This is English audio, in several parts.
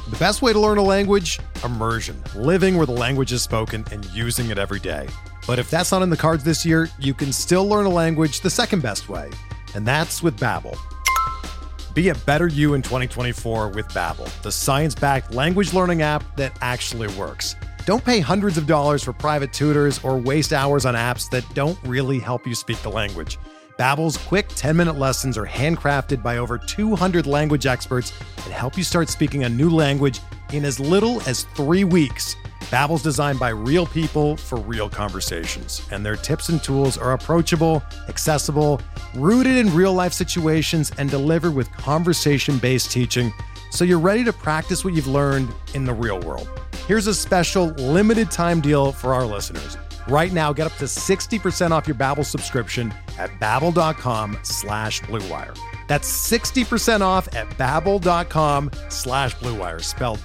The best way to learn a language? Immersion. Living where the language is spoken and using it every day. But if that's not in the cards this year, you can still learn a language the second best way, and that's with Babbel. Be a better you in 2024 with Babbel, the science-backed language learning app that actually works. Don't pay hundreds of dollars for private tutors or waste hours on apps that don't really help you speak the language. Babbel's quick 10-minute lessons are handcrafted by over 200 language experts and help you start speaking a new language in as little as 3 weeks. Babbel's designed by real people for real conversations, and their tips and tools are approachable, accessible, rooted in real-life situations, and delivered with conversation-based teaching, so you're ready to practice what you've learned in the real world. Here's a special limited-time deal for our listeners. Right now, get up to 60% off your Babbel subscription at babbel.com/Blue Wire. That's 60% off at babbel.com/Blue Wire, spelled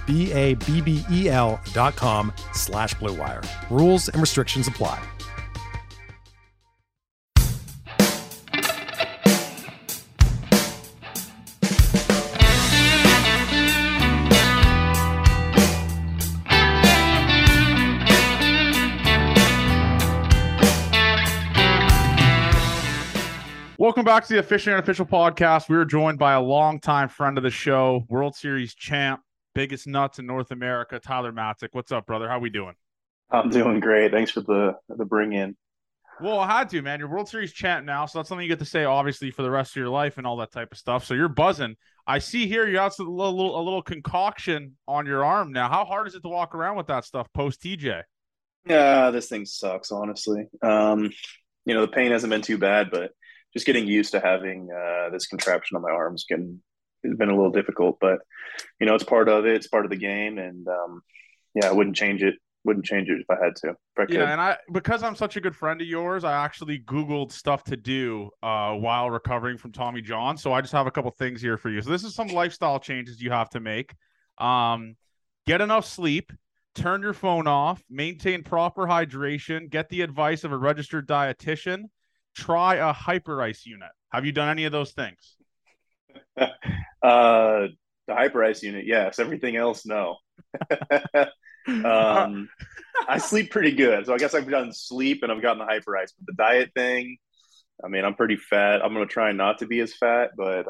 BABBEL.com/Blue Wire. Rules and restrictions apply. Welcome back to the Official and Unofficial Podcast. We are joined by a longtime friend of the show, World Series champ, biggest nuts in North America, Tyler Matzek. What's up, brother? How we doing? I'm doing great. Thanks for the bring in. Well, I had to, man. You're World Series champ now, so that's something you get to say, obviously, for the rest of your life and all that type of stuff. So you're buzzing. I see here you have a little concoction on your arm now. How hard is it to walk around with that stuff post TJ? Yeah, this thing sucks, honestly. The pain hasn't been too bad, but just getting used to having this contraption on my arms has been a little difficult, but it's part of it. It's part of the game, and I wouldn't change it. Wouldn't change it if I had to. And because I'm such a good friend of yours, I actually Googled stuff to do while recovering from Tommy John. So I just have a couple things here for you. So this is some lifestyle changes you have to make. Get enough sleep. Turn your phone off. Maintain proper hydration. Get the advice of a registered dietitian. Try a HyperIce unit. Have you done any of those things? The HyperIce unit, yes. Everything else, no. I sleep pretty good, so I guess I've done sleep and I've gotten the HyperIce. But the diet thing, I mean, I'm pretty fat. I'm going to try not to be as fat, but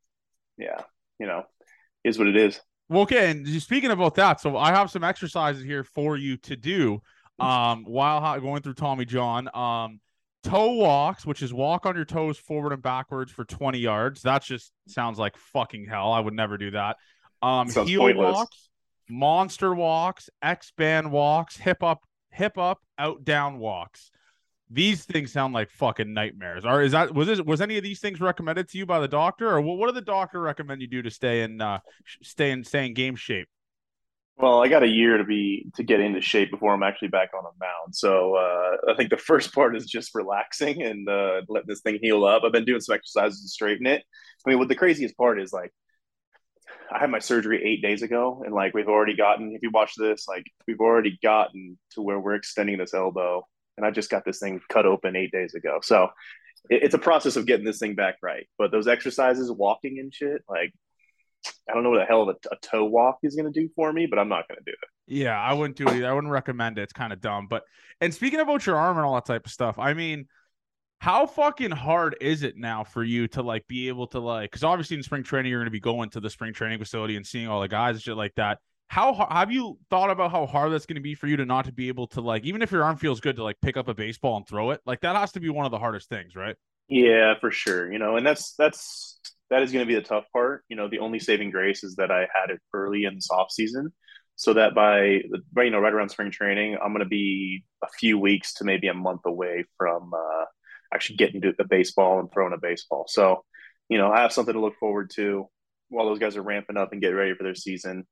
is what it is. Well, okay, and speaking about that, so I have some exercises here for you to do while going through Tommy John. Toe walks, which is walk on your toes forward and backwards for 20 yards. That just sounds like fucking hell. I would never do that. Heel pointless. Walks, monster walks, X-band walks, hip up, out down walks. These things sound like fucking nightmares. Was any of these things recommended to you by the doctor, or what did the doctor recommend you do to stay in game shape? Well, I got a year to get into shape before I'm actually back on a mound. So I think the first part is just relaxing and letting this thing heal up. I've been doing some exercises to straighten it. I mean, what the craziest part is, like, I had my surgery 8 days ago, and like we've already gotten, if you watch this, like we've already gotten to where we're extending this elbow, and I just got this thing cut open 8 days ago. So it's a process of getting this thing back right. But those exercises, walking and shit, like, I don't know what the hell a toe walk is going to do for me, but I'm not going to do it. Yeah, I wouldn't do it either. I wouldn't recommend it. It's kind of dumb. And speaking about your arm and all that type of stuff, I mean, how fucking hard is it now for you to like be able to like, because obviously in spring training, you're going to be going to the spring training facility and seeing all the guys and shit like that. How have you thought about how hard that's going to be for you to not to be able to, like, even if your arm feels good, to like pick up a baseball and throw it? Like, that has to be one of the hardest things, right? Yeah, for sure. And that is going to be the tough part. The only saving grace is that I had it early in this off season, so that by right around spring training, I'm going to be a few weeks to maybe a month away from actually getting to the baseball and throwing a baseball. So, I have something to look forward to while those guys are ramping up and getting ready for their season.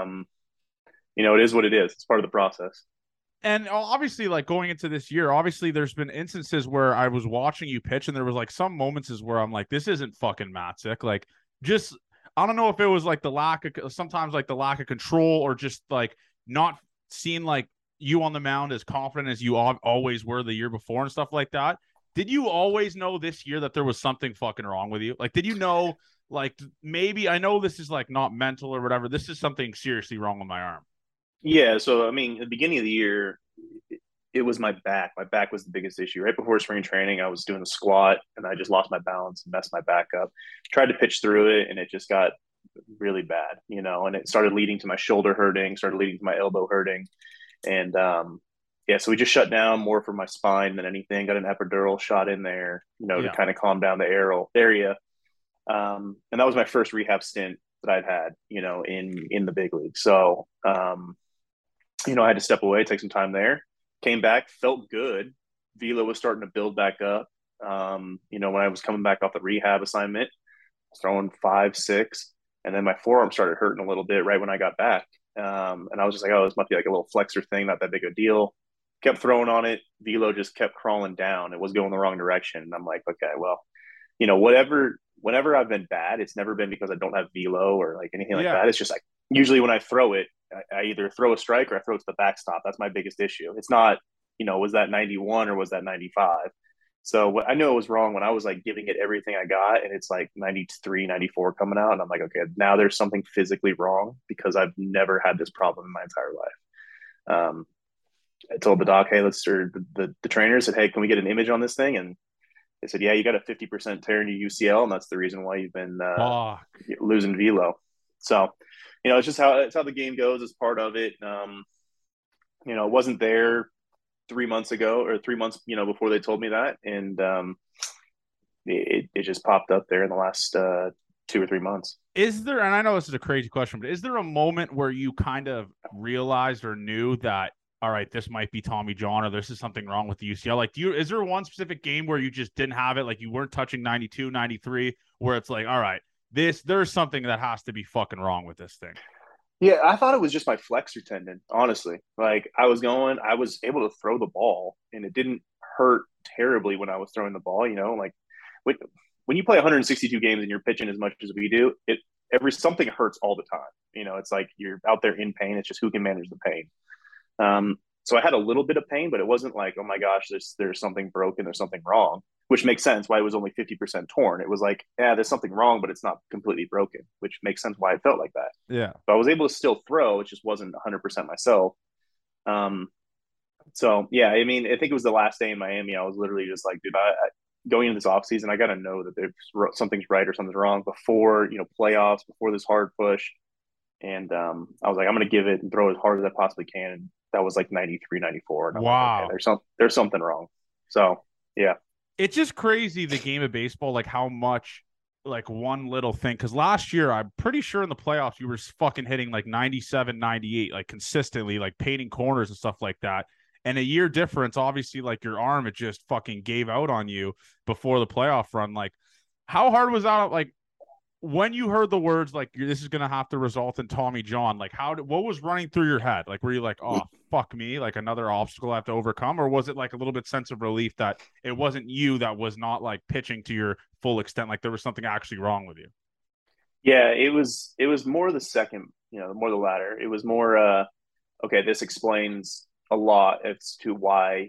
It is what it is. It's part of the process. And obviously, like, going into this year, obviously there's been instances where I was watching you pitch and there was like some moments where I'm like, this isn't fucking Matzek. Like, just, I don't know if it was like sometimes the lack of control, or just like not seeing like you on the mound as confident as you always were the year before and stuff like that. Did you always know this year that there was something fucking wrong with you? Like, did you know Like maybe I know this is like not mental or whatever. This is something seriously wrong with my arm. Yeah, so I mean, at the beginning of the year, it was my back. My back was the biggest issue. Right before spring training, I was doing a squat and I just lost my balance and messed my back up. Tried to pitch through it and it just got really bad, and it started leading to my shoulder hurting, started leading to my elbow hurting. And yeah, so we just shut down more for my spine than anything. Got an epidural shot in there, to Yeah. kind of calm down the area. And that was my first rehab stint that I'd had, in the big league. So, I had to step away, take some time there. Came back, felt good. Velo was starting to build back up. When I was coming back off the rehab assignment, I was throwing 5, 6, and then my forearm started hurting a little bit right when I got back. And I was just like, oh, this must be like a little flexor thing, not that big a deal. Kept throwing on it. Velo just kept crawling down. It was going the wrong direction. And I'm like, okay, well, whenever I've been bad, it's never been because I don't have velo or like anything like Yeah. that. It's just like usually when I throw it, I either throw a strike or I throw it to the backstop. That's my biggest issue. It's not, was that 91 or was that 95? So I knew it was wrong when I was like giving it everything I got and it's like 93, 94 coming out. And I'm like, okay, now there's something physically wrong because I've never had this problem in my entire life. I told the doc, hey, the trainer said, hey, can we get an image on this thing? And they said, yeah, you got a 50% tear in your UCL, and that's the reason why you've been Fuck. losing velo. So, it's just it's how the game goes. It's part of it. It wasn't there 3 months ago or 3 months, before they told me that, and it just popped up there in the last 2 or 3 months. Is there, and I know this is a crazy question, but is there a moment where you kind of realized or knew that, all right, this might be Tommy John or this is something wrong with the UCL? Like, is there one specific game where you just didn't have it? Like you weren't touching 92, 93, where it's like, all right, there's something that has to be fucking wrong with this thing. Yeah, I thought it was just my flexor tendon, honestly. Like I was able to throw the ball and it didn't hurt terribly when I was throwing the ball, like when you play 162 games and you're pitching as much as we do, something hurts all the time. It's like you're out there in pain. It's just who can manage the pain. So I had a little bit of pain, but it wasn't like, oh my gosh, there's something broken, there's something wrong, which makes sense why it was only 50% torn. It was like, yeah, there's something wrong, but it's not completely broken, which makes sense why it felt like that. Yeah. But I was able to still throw, it just wasn't 100% myself. So yeah, I mean, I think it was the last day in Miami. I was literally just like, dude, going into this offseason, I got to know that there's something's right or something's wrong before, playoffs, before this hard push. And I was like, I'm going to give it and throw as hard as I possibly can. And that was like 93, 94. And I'm wow. like, okay, there's something wrong. So, yeah. It's just crazy, the game of baseball, like how much like one little thing. Because last year, I'm pretty sure in the playoffs, you were fucking hitting like 97, 98, like consistently, like painting corners and stuff like that. And a year difference, obviously, like your arm, it just fucking gave out on you before the playoff run. Like, how hard was that? Like, when you heard the words, like, this is going to have to result in Tommy John, like, what was running through your head? Like, were you like, oh, fuck me, like another obstacle I have to overcome? Or was it like a little bit sense of relief that it wasn't you that was not like pitching to your full extent? Like, there was something actually wrong with you? Yeah, it was more the second, more the latter. It was more, okay, this explains a lot as to why,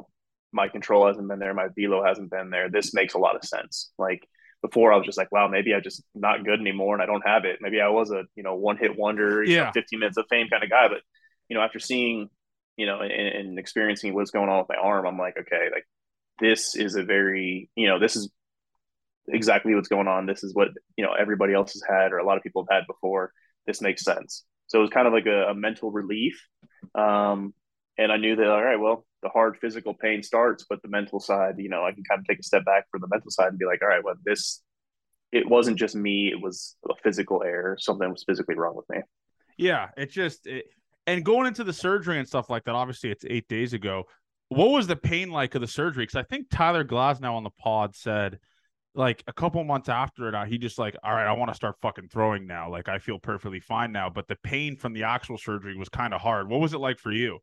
my control hasn't been there, my velo hasn't been there. This makes a lot of sense. Like, before I was just like, wow, maybe I'm just not good anymore and I don't have it. Maybe I was a, one hit wonder, 15 minutes of fame kind of guy. But, after seeing, and experiencing what's going on with my arm, I'm like, okay, like this is this is exactly what's going on. This is what, everybody else has had or a lot of people have had before. This makes sense. So it was kind of like a mental relief. And I knew that, all right, well, the hard physical pain starts, but the mental side, I can kind of take a step back from the mental side and be like, all right, well, it wasn't just me. It was a physical error. Something was physically wrong with me. Yeah, and going into the surgery and stuff like that, obviously it's 8 days ago. What was the pain like of the surgery? Because I think Tyler Glasnow on the pod said, like a couple months after it, he just like, all right, I want to start fucking throwing now. Like, I feel perfectly fine now. But the pain from the actual surgery was kind of hard. What was it like for you?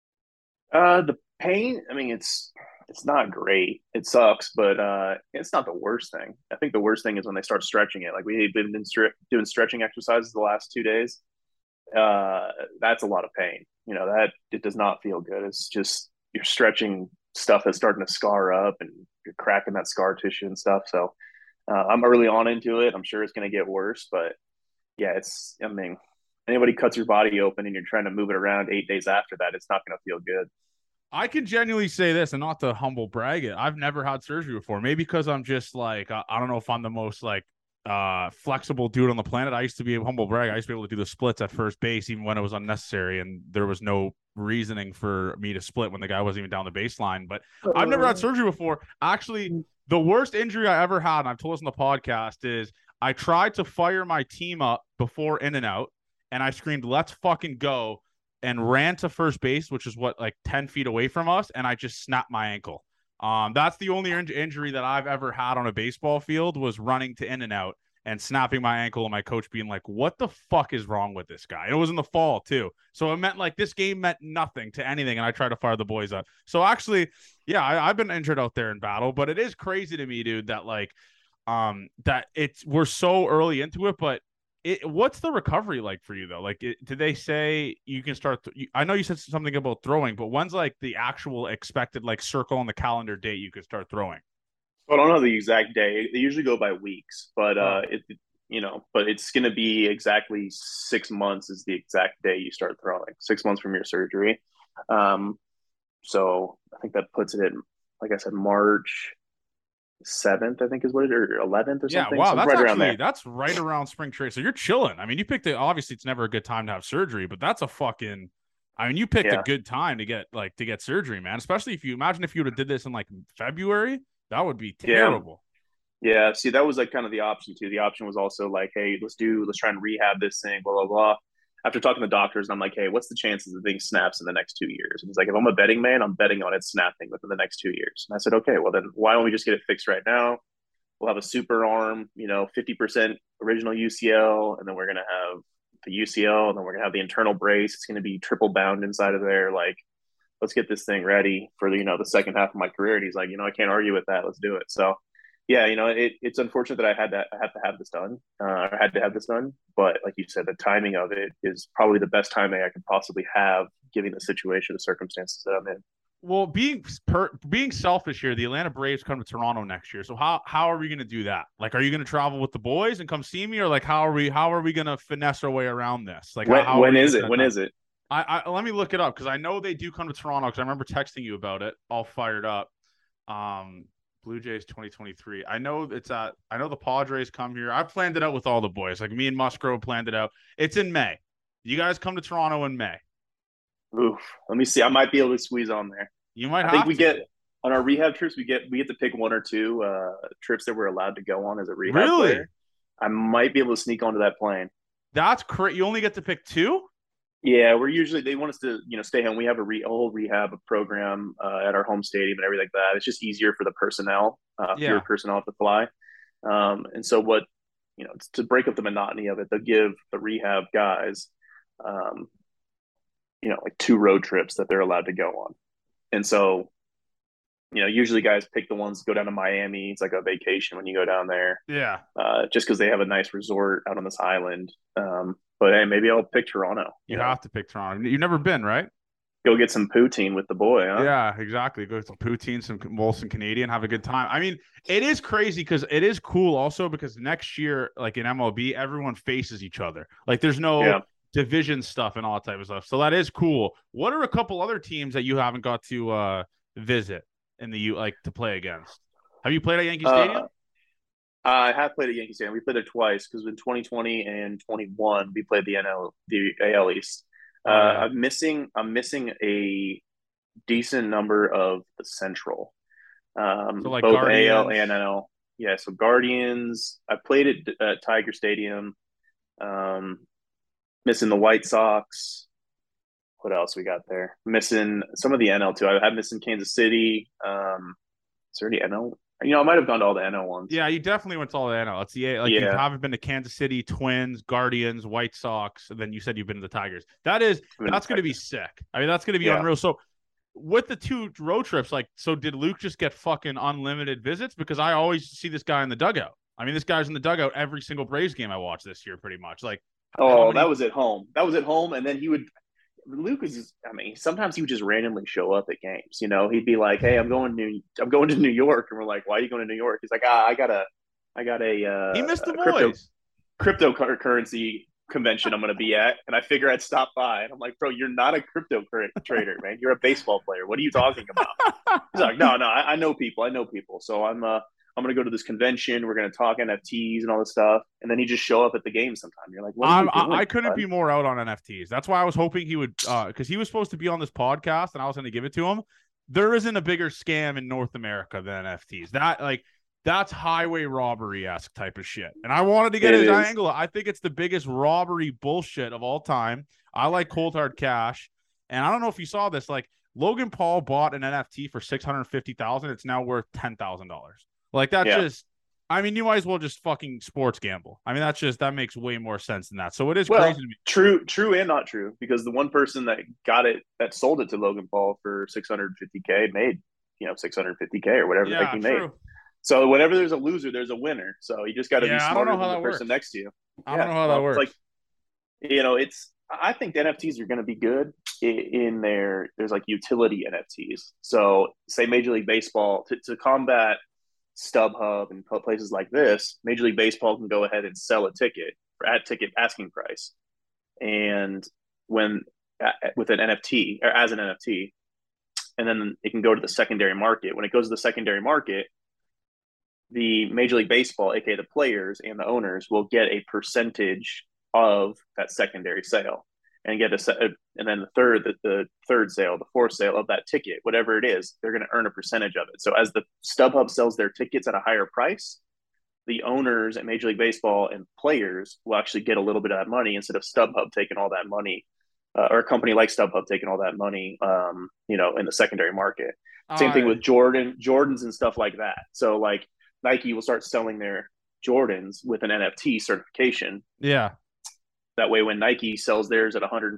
The pain, I mean, it's not great. It sucks, but it's not the worst thing. I think the worst thing is when they start stretching it. Like we've been doing stretching exercises the last 2 days. That's a lot of pain. That it does not feel good. It's just you're stretching stuff that's starting to scar up and you're cracking that scar tissue and stuff. So I'm early on into it. I'm sure it's going to get worse, but yeah, I mean, anybody cuts your body open and you're trying to move it around 8 days after that, it's not going to feel good. I can genuinely say this, and not to humble brag it. I've never had surgery before. Maybe because I'm just like I don't know if I'm the most like flexible dude on the planet. I used to be a humble brag. I used to be able to do the splits at first base even when it was unnecessary, and there was no reasoning for me to split when the guy wasn't even down the baseline. But I've never had surgery before. Actually, the worst injury I ever had, and I've told this on the podcast, is I tried to fire my team up before in and out, and I screamed, "Let's fucking go!" and ran to first base, which is what, like 10 feet away from us, and I just snapped my ankle. That's the only injury that I've ever had on a baseball field, was running to in and out and snapping my ankle, and my coach being like, "What the fuck is wrong with this guy?" And it was in the fall too, so it meant like this game meant nothing to anything, and I tried to fire the boys up. So actually, yeah, I've been injured out there in battle, but it is crazy to me, dude, that like that we're so early into it, but what's the recovery like for you though? Like, did they say you can start? I know you said something about throwing, but when's like the actual expected like circle on the calendar date you could start throwing? I don't know the exact day. They usually go by weeks, but Oh, but it's going to be exactly 6 months is the exact day you start throwing. 6 months from your surgery. Um, so I think that puts it in, like I said, March 7th, I think is what it, or 11th or yeah. something. Wow, So right around there. that's right around spring trade. So you're chilling. I mean, you picked it. Obviously, it's never a good time to have surgery, but that's a fucking. I mean, you picked a Yeah. good time to get surgery, man. Especially if you imagine if you would have did this in like February, that would be Yeah. terrible. Yeah. See, that was like kind of the option too. The option was also like, hey, let's try and rehab this thing, blah, blah, blah. After talking to doctors, I'm like, hey, what's the chances the thing snaps in the next 2 years? And he's like, if I'm a betting man, I'm betting on it snapping within the next 2 years. And I said, okay, well then why don't we just get it fixed right now? We'll have a super arm, 50% original UCL, and then we're gonna have the UCL, and then we're gonna have the internal brace. It's gonna be triple bound inside of there. Like, let's get this thing ready for the second half of my career. And he's like, I can't argue with that. Let's do it. So yeah, it's unfortunate that I had to have this done. I had to have this done, but like you said, the timing of it is probably the best timing I could possibly have, given the situation, the circumstances that I'm in. Well, being selfish here, the Atlanta Braves come to Toronto next year. So how are we going to do that? Like, are you going to travel with the boys and come see me, or like how are we going to finesse our way around this? Like, how are When we is getting it? that When done? is it? I let me look it up because I know they do come to Toronto because I remember texting you about it, all fired up. Um, Blue Jays 2023. I know the Padres come here. I planned it out with all the boys. Like me and Musgrove planned it out. It's in May. You guys come to Toronto in May. Oof. Let me see. I might be able to squeeze on there. You might I think have we to. get on our rehab trips. We get to pick one or two trips that we're allowed to go on as a rehab Really? player. I might be able to sneak onto that plane. That's crazy. You only get to pick two? Yeah, we're usually they want us to stay home. We have a whole rehab program at our home stadium and everything like that. It's just easier for the personnel, fewer Yeah. personnel to fly. And so what to break up the monotony of it, they'll give the rehab guys, um, like 2 road trips that they're allowed to go on. And so usually guys pick the ones go down to Miami. It's like a vacation when you go down there, Yeah. just because they have a nice resort out on this island. But hey, maybe I'll pick Toronto. You have to pick Toronto. You've never been, right? Go get some poutine with the boy, huh? Yeah, exactly. Go to some poutine, some Molson Canadian, have a good time. I mean, it is crazy because it is cool also because next year, like in MLB, everyone faces each other. Like there's no Yeah. division stuff and all that type of stuff. So that is cool. What are a couple other teams that you haven't got to visit in the U like to play against? Have you played at Yankee Uh, Stadium? I have played at Yankee Stadium. We played there twice because in 2020 and 21 we played the AL East. Oh yeah. I'm missing a decent number of the Central, So like both AL Guardians. and NL. Yeah, so Guardians. I played at Tiger Stadium. Um, Missing the White Sox. What else we got there? Missing some of the NL too. I'm missing Kansas City. Is there any NL? I might have gone to all the NL ones. Yeah, you definitely went to all the NL. It's the like you Yeah, haven't been to Kansas City, Twins, Guardians, White Sox, and then you said you've been to the Tigers. I've been to That's going to be Tigers. sick. I mean, that's going to be Yeah. unreal. So with the 2 road trips, like, so did Luke just get fucking unlimited visits? Because I always see this guy in the dugout. I mean, this guy's in the dugout every single Braves game I watch this year, pretty much. Like, how Oh, that many? was at home. That was at home, and then he would. Luke is. I mean, sometimes he would just randomly show up at games. He'd be like, "Hey, I'm going to New York," and we're like, "Why are you going to New York?" He's like, "I gotta." I got He missed the a boys. cryptocurrency convention I'm going to be at, and I figure I'd stop by. And I'm like, bro, you're not a trader, man. You're a baseball player. What are you talking about? He's like, no, no, I know people. I know people. So I'm going to go to this convention. We're going to talk NFTs and all this stuff. And then he just show up at the game sometime. You're like, what are you doing? I couldn't be more out on NFTs. That's why I was hoping he would, because he was supposed to be on this podcast, and I was going to give it to him. There isn't a bigger scam in North America than NFTs. That's highway robbery-esque type of shit. And I wanted to get his angle. I think it's the biggest robbery bullshit of all time. I like cold hard cash. And I don't know if you saw this, like Logan Paul bought an NFT for $650,000. It's now worth $10,000. Like that's just, I mean, you might as well just fucking sports gamble. I mean, that makes way more sense than that. So it is crazy to me. True and not true, because the one person that sold it to Logan Paul for $650K made, $650K or whatever the heck he made. So whenever there's a loser, there's a winner. So you just got to be smarter than the person next to you. I don't know how that works. Like, I think the NFTs are going to be good there's like utility NFTs. So say Major League Baseball to combat StubHub and places like this, Major League Baseball can go ahead and sell a ticket at ticket asking price. And with an NFT or as an NFT, and then it can go to the secondary market. When it goes to the secondary market, the Major League Baseball, aka the players and the owners, will get a percentage of that secondary sale, and and then the third sale, the fourth sale of that ticket, whatever it is, they're going to earn a percentage of it. So as the StubHub sells their tickets at a higher price, the owners at Major League Baseball and players will actually get a little bit of that money instead of StubHub taking all that money, or a company like StubHub taking all that money, in the secondary market. Same thing with Jordans and stuff like that. So like Nike will start selling their Jordans with an NFT certification. Yeah. That way, when Nike sells theirs at $150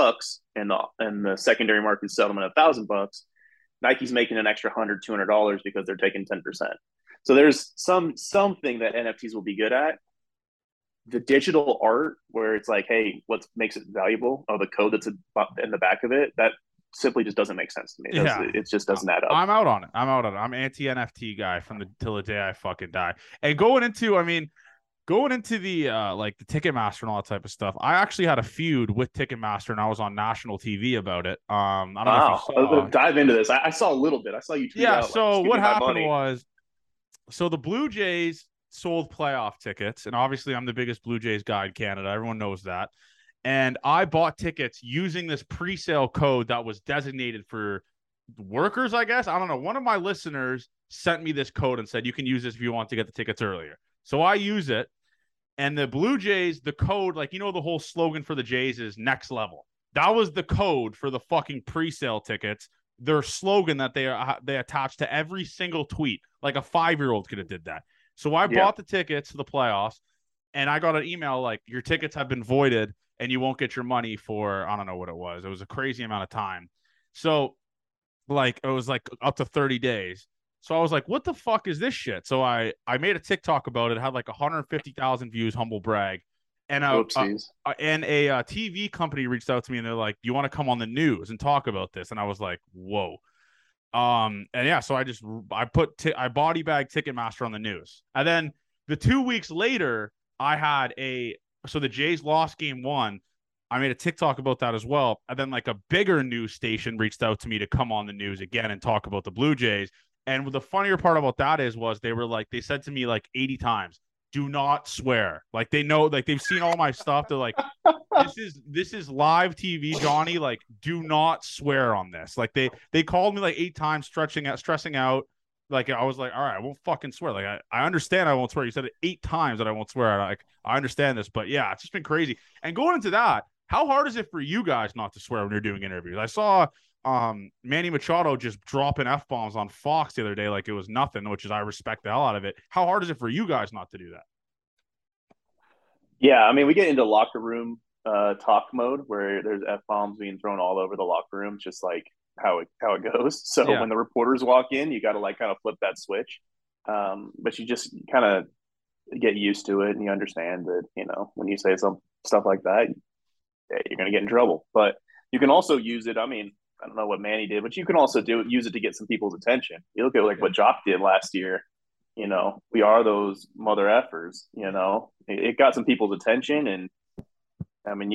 and the secondary market sell them at $1,000, Nike's making an extra $100-$200 because they're taking 10%. So there's something that NFTs will be good at. The digital art, where it's like, hey, what makes it valuable? Oh, the code that's in the back of it, that simply just doesn't make sense to me. It just doesn't add up. I'm out on it. I'm anti-NFT guy till the day I fucking die. And going into the like the Ticketmaster and all that type of stuff, I actually had a feud with Ticketmaster, and I was on national TV about it. I don't know if you saw. Dive into this. I saw a little bit. I saw you tweet out. So what happened was, the Blue Jays sold playoff tickets, and obviously I'm the biggest Blue Jays guy in Canada. Everyone knows that. And I bought tickets using this pre-sale code that was designated for workers, I guess. I don't know. One of my listeners sent me this code and said, you can use this if you want to get the tickets earlier. So I use it. And the Blue Jays, the code, like, the whole slogan for the Jays is next level. That was the code for the fucking pre-sale tickets. Their slogan that they attached to every single tweet. Like a 5-year-old could have did that. So I bought the tickets to the playoffs, and I got an email like, your tickets have been voided and you won't get your money for, I don't know what it was. It was a crazy amount of time. So like, it was like up to 30 days. So I was like, what the fuck is this shit? So I made a TikTok about it. It had like 150,000 views, humble brag. And a TV company reached out to me, and they're like, you want to come on the news and talk about this? And I was like, whoa. And yeah, so I body bag Ticketmaster on the news. And then the 2 weeks later, so the Jays lost game 1. I made a TikTok about that as well. And then like a bigger news station reached out to me to come on the news again and talk about the Blue Jays. And the funnier part about that was they said to me like 80 times, do not swear. Like they know, like they've seen all my stuff. They're like, this is live TV, Johnny. Like, do not swear on this. Like they called me like 8 times, stressing out. Like I was like, all right, I won't fucking swear. Like I understand I won't swear. You said it 8 times that I won't swear. Like I understand this, but yeah, it's just been crazy. And going into that, how hard is it for you guys not to swear when you're doing interviews? I saw Manny Machado just dropping F-bombs on Fox the other day like it was nothing, which is I respect the hell out of it. How hard is it for you guys not to do that? Yeah, I mean, we get into locker room talk mode where there's F-bombs being thrown all over the locker room, just like how it goes. So when the reporters walk in, you got to like kind of flip that switch. But you just kind of get used to it, and you understand that, when you say some stuff like that, you're going to get in trouble. But you can also use it. I mean, I don't know what Manny did, but you can also use it to get some people's attention. You look at like what Jock did last year. we are those mother effers. It got some people's attention, and I mean,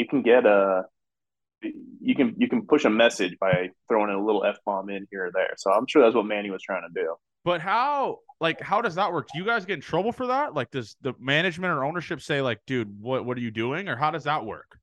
you can push a message by throwing a little F bomb in here or there. So I'm sure that's what Manny was trying to do. But how does that work? Do you guys get in trouble for that? Like, does the management or ownership say, like, dude, what are you doing? Or how does that work?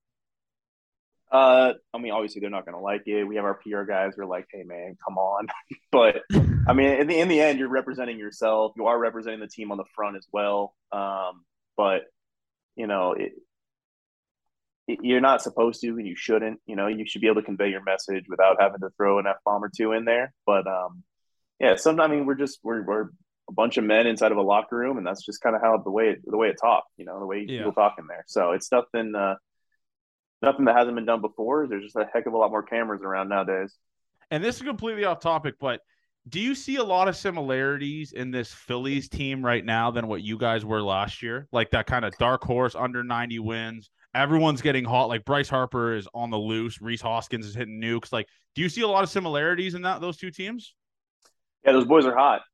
I mean, obviously they're not going to like it. We have our PR guys who are like, "Hey, man, come on." But I mean, in the end, you're representing yourself. You are representing the team on the front as well. But you know, you're not supposed to, and you shouldn't. You should be able to convey your message without having to throw an F bomb or two in there. But yeah, sometimes I mean, we're a bunch of men inside of a locker room, and that's just kind of how the way it talk. The way Yeah. people talk in there. So it's nothing that hasn't been done before. There's just a heck of a lot more cameras around nowadays. And this is completely off topic, but do you see a lot of similarities in this Phillies team right now than what you guys were last year? Like that kind of dark horse under 90 wins. Everyone's getting hot. Like Bryce Harper is on the loose. Reese Hoskins is hitting nukes. Like, do you see a lot of similarities in those two teams? Yeah, those boys are hot.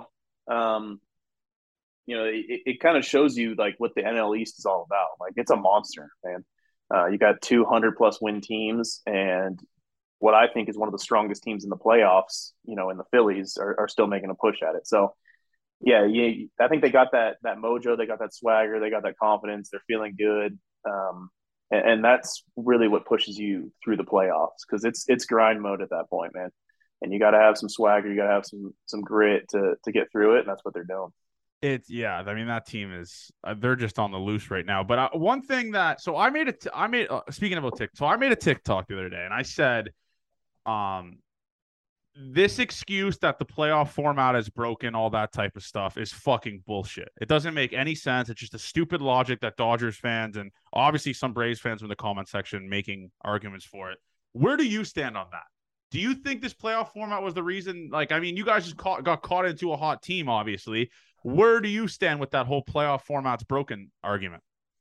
It kind of shows you like what the NL East is all about. Like it's a monster, man. You got 200+ win teams, and what I think is one of the strongest teams in the playoffs. In the Phillies are still making a push at it. So yeah, I think they got that mojo, they got that swagger, they got that confidence. They're feeling good, and that's really what pushes you through the playoffs because it's grind mode at that point, man. And you got to have some swagger, you got to have some grit to get through it, and that's what they're doing. I mean, that team is they're just on the loose right now. But one thing speaking about TikTok, so I made a TikTok the other day, and I said, this excuse that the playoff format is broken, all that type of stuff is fucking bullshit. It doesn't make any sense. It's just a stupid logic that Dodgers fans and obviously some Braves fans in the comment section making arguments for it. Where do you stand on that? Do you think this playoff format was the reason? Like, I mean, you guys just got caught into a hot team, obviously. Where do you stand with that whole playoff format's broken argument?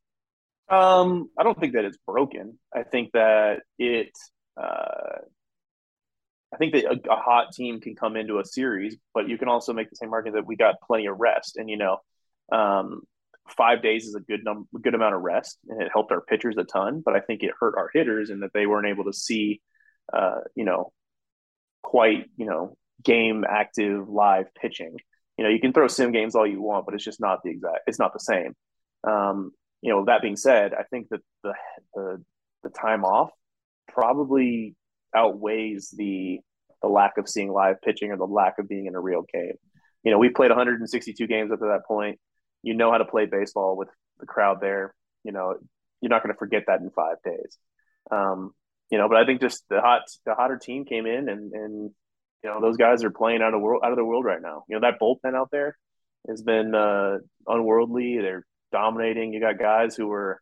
I don't think that it's broken. I think that a hot team can come into a series, but you can also make the same argument that we got plenty of rest, and 5 days is a good amount of rest, and it helped our pitchers a ton. But I think it hurt our hitters in that they weren't able to see, quite game active live pitching. You can throw sim games all you want, but it's just not it's not the same. That being said, I think that the time off probably outweighs the lack of seeing live pitching or the lack of being in a real game. We played 162 games up to that point. How to play baseball with the crowd there. You're not going to forget that in 5 days. But I think just the hotter team came in, and those guys are playing out of the world right now. That bullpen out there has been unworldly. They're dominating. You got guys who are,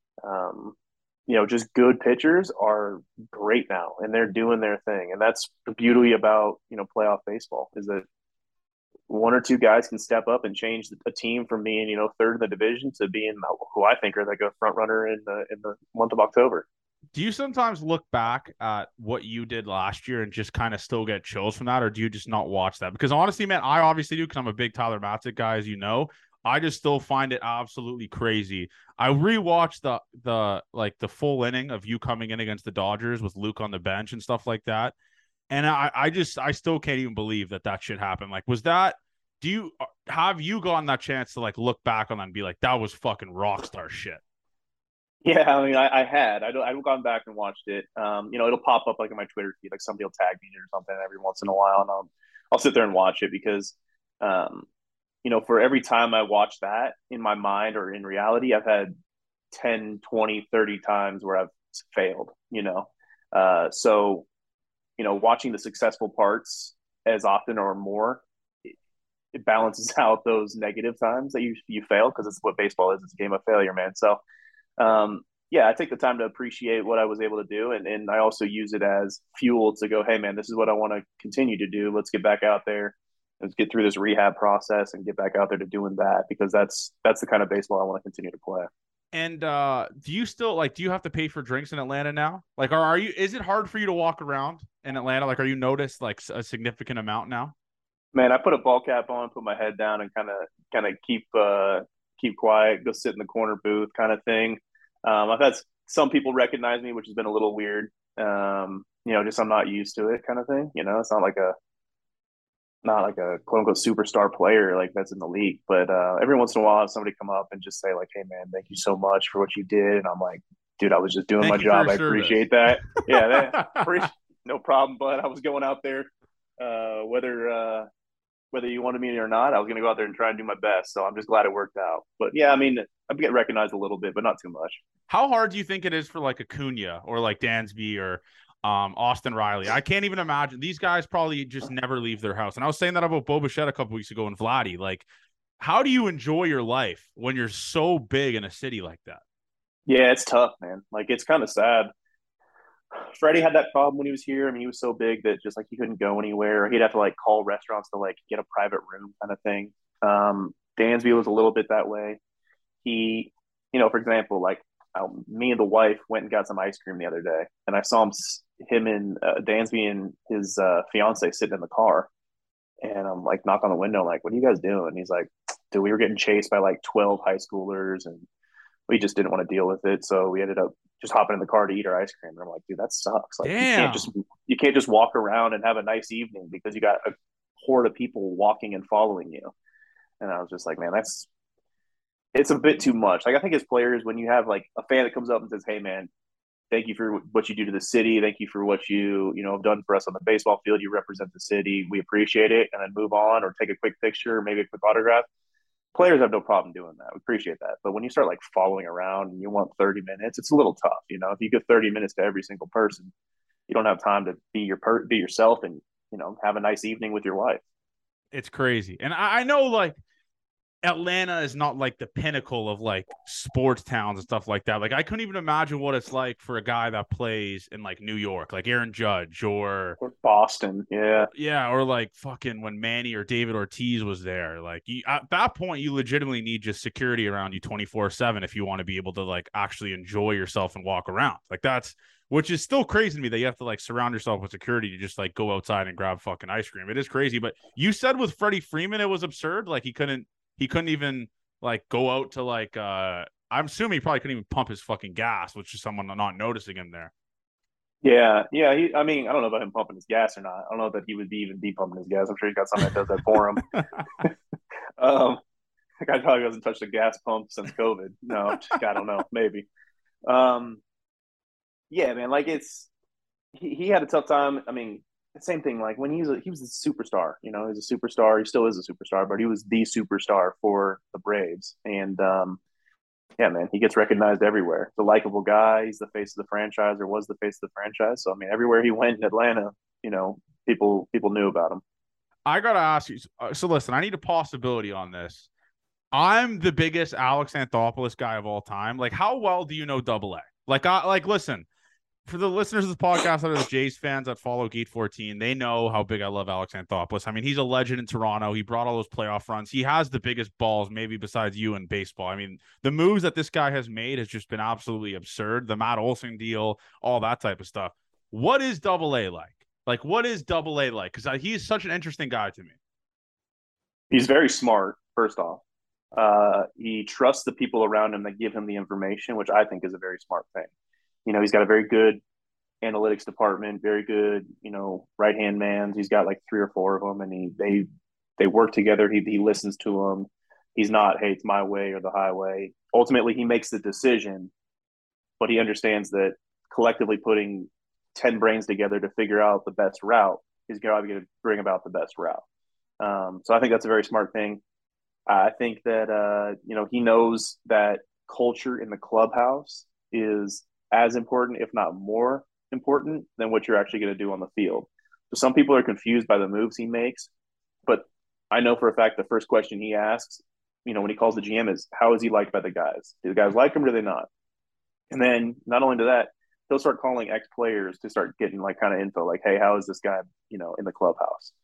just good pitchers are great now, and they're doing their thing. And that's the beauty about playoff baseball is that one or two guys can step up and change a team from being third in the division to being who I think are like a front runner in the month of October. Do you sometimes look back at what you did last year and just kind of still get chills from that, or do you just not watch that? Because honestly, man, I obviously do because I'm a big Tyler Matzik guy, as you know. I just still find it absolutely crazy. I rewatched the full inning of you coming in against the Dodgers with Luke on the bench and stuff like that, and I still can't even believe that shit happened. Like, have you gotten that chance to like look back on that and be like, that was fucking rock star shit? Yeah, I mean, I had. I've gone back and watched it. It'll pop up like in my Twitter feed, like somebody will tag me or something every once in a while, and I'll sit there and watch it because, for every time I watch that in my mind or in reality, I've had 10, 20, 30 times where I've failed, So, watching the successful parts as often or more, it balances out those negative times that you fail because it's what baseball is. It's a game of failure, man. So, yeah, I take the time to appreciate what I was able to do. And I also use it as fuel to go, hey, man, this is what I want to continue to do. Let's get back out there. Let's get through this rehab process and get back out there to doing that because that's the kind of baseball I want to continue to play. And do you have to pay for drinks in Atlanta now? Like, is it hard for you to walk around in Atlanta? Like, are you noticed like a significant amount now? Man, I put a ball cap on, put my head down, and kind of keep quiet, go sit in the corner booth, kind of thing. I've had some people recognize me, which has been a little weird. Just I'm not used to it, kind of thing. It's not like a quote unquote superstar player like that's in the league, but every once in a while, I have somebody come up and just say like, "Hey, man, thank you so much for what you did," and I'm like, "Dude, I was just doing my Thank you for job. your I service. appreciate that. Yeah, no problem, but I was going out there, whether you wanted me or not, I was going to go out there and try and do my best. So I'm just glad it worked out. But yeah, I mean, I'm getting recognized a little bit, but not too much. How hard do you think it is for like Acuna or like Dansby or Austin Riley? I can't even imagine. These guys probably just never leave their house. And I was saying that about Bo Bichette a couple weeks ago and Vladdy. Like, how do you enjoy your life when you're so big in a city like that? Yeah, it's tough, man. Like it's kind of sad. Freddie had that problem when he was here. I mean, he was so big that just like he couldn't go anywhere. He'd have to like call restaurants to like get a private room kind of thing. Dansby was a little bit that way. He, for example, like me and the wife went and got some ice cream the other day, and I saw him and Dansby and his fiance sitting in the car, and I'm like, knock on the window, like, what are you guys doing? And he's like, dude, we were getting chased by like 12 high schoolers, and we just didn't want to deal with it, so we ended up just hopping in the car to eat our ice cream. And I'm like, dude, that sucks. Like, Damn. you can't just walk around and have a nice evening because you got a horde of people walking and following you. And I was just like, man, it's a bit too much. Like I think as players, when you have like a fan that comes up and says, "Hey, man, thank you for what you do to the city. Thank you for what you have done for us on the baseball field. You represent the city. We appreciate it." And then move on or take a quick picture, maybe a quick autograph. Players have no problem doing that. We appreciate that. But when you start like following around and you want 30 minutes, it's a little tough. If you give 30 minutes to every single person, you don't have time to be yourself and have a nice evening with your wife. It's crazy. And I know like Atlanta is not like the pinnacle of like sports towns and stuff like that. Like I couldn't even imagine what it's like for a guy that plays in like New York, like Aaron Judge or Boston. Yeah, or like fucking when Manny or David Ortiz was there. Like at that point, you legitimately need just security around you 24/7 if you want to be able to like actually enjoy yourself and walk around. Like that's which is still crazy to me that you have to like surround yourself with security to just like go outside and grab fucking ice cream. It is crazy. But you said with Freddie Freeman, it was absurd. Like he couldn't even like go out to like I'm assuming he probably couldn't even pump his fucking gas, which is someone not noticing him there. Yeah. I mean, I don't know about him pumping his gas or not. I don't know that he would even be pumping his gas. I'm sure he's got something that does that for him. The guy probably hasn't touched a gas pump since COVID. No, I don't know. Maybe. Yeah, man. Like he had a tough time. I mean, same thing. Like when he was a superstar. He's a superstar. He still is a superstar, but he was the superstar for the Braves. And yeah, man, he gets recognized everywhere. The likable guy. He's the face of the franchise, or was the face of the franchise. So I mean, everywhere he went in Atlanta, people knew about him. I gotta ask you. So listen, I need a possibility on this. I'm the biggest Alex Anthopoulos guy of all time. Like, how well do you know Double A? Listen, for the listeners of the podcast that are the Jays fans that follow Gate 14, they know how big I love Alex Anthopoulos. I mean, he's a legend in Toronto. He brought all those playoff runs. He has the biggest balls, maybe besides you in baseball. I mean, the moves that this guy has made has just been absolutely absurd. The Matt Olson deal, all that type of stuff. What is Double A like? Like, what is Double A like? Because he's such an interesting guy to me. He's very smart, first off. He trusts the people around him that give him the information, which I think is a very smart thing. He's got a very good analytics department, very good, right hand man. He's got like 3 or 4 of them, and they work together. He listens to them. He's not, hey, it's my way or the highway. Ultimately, he makes the decision, but he understands that collectively putting 10 brains together to figure out the best route is going to bring about the best route. So I think that's a very smart thing. I think that he knows that culture in the clubhouse is as important, if not more important, than what you're actually going to do on the field. So some people are confused by the moves he makes, but I know for a fact the first question he asks, when he calls the GM is, how is he liked by the guys? Do the guys like him or do they not? And then not only to that, he'll start calling ex-players to start getting like kind of info, like, hey, how is this guy, in the clubhouse?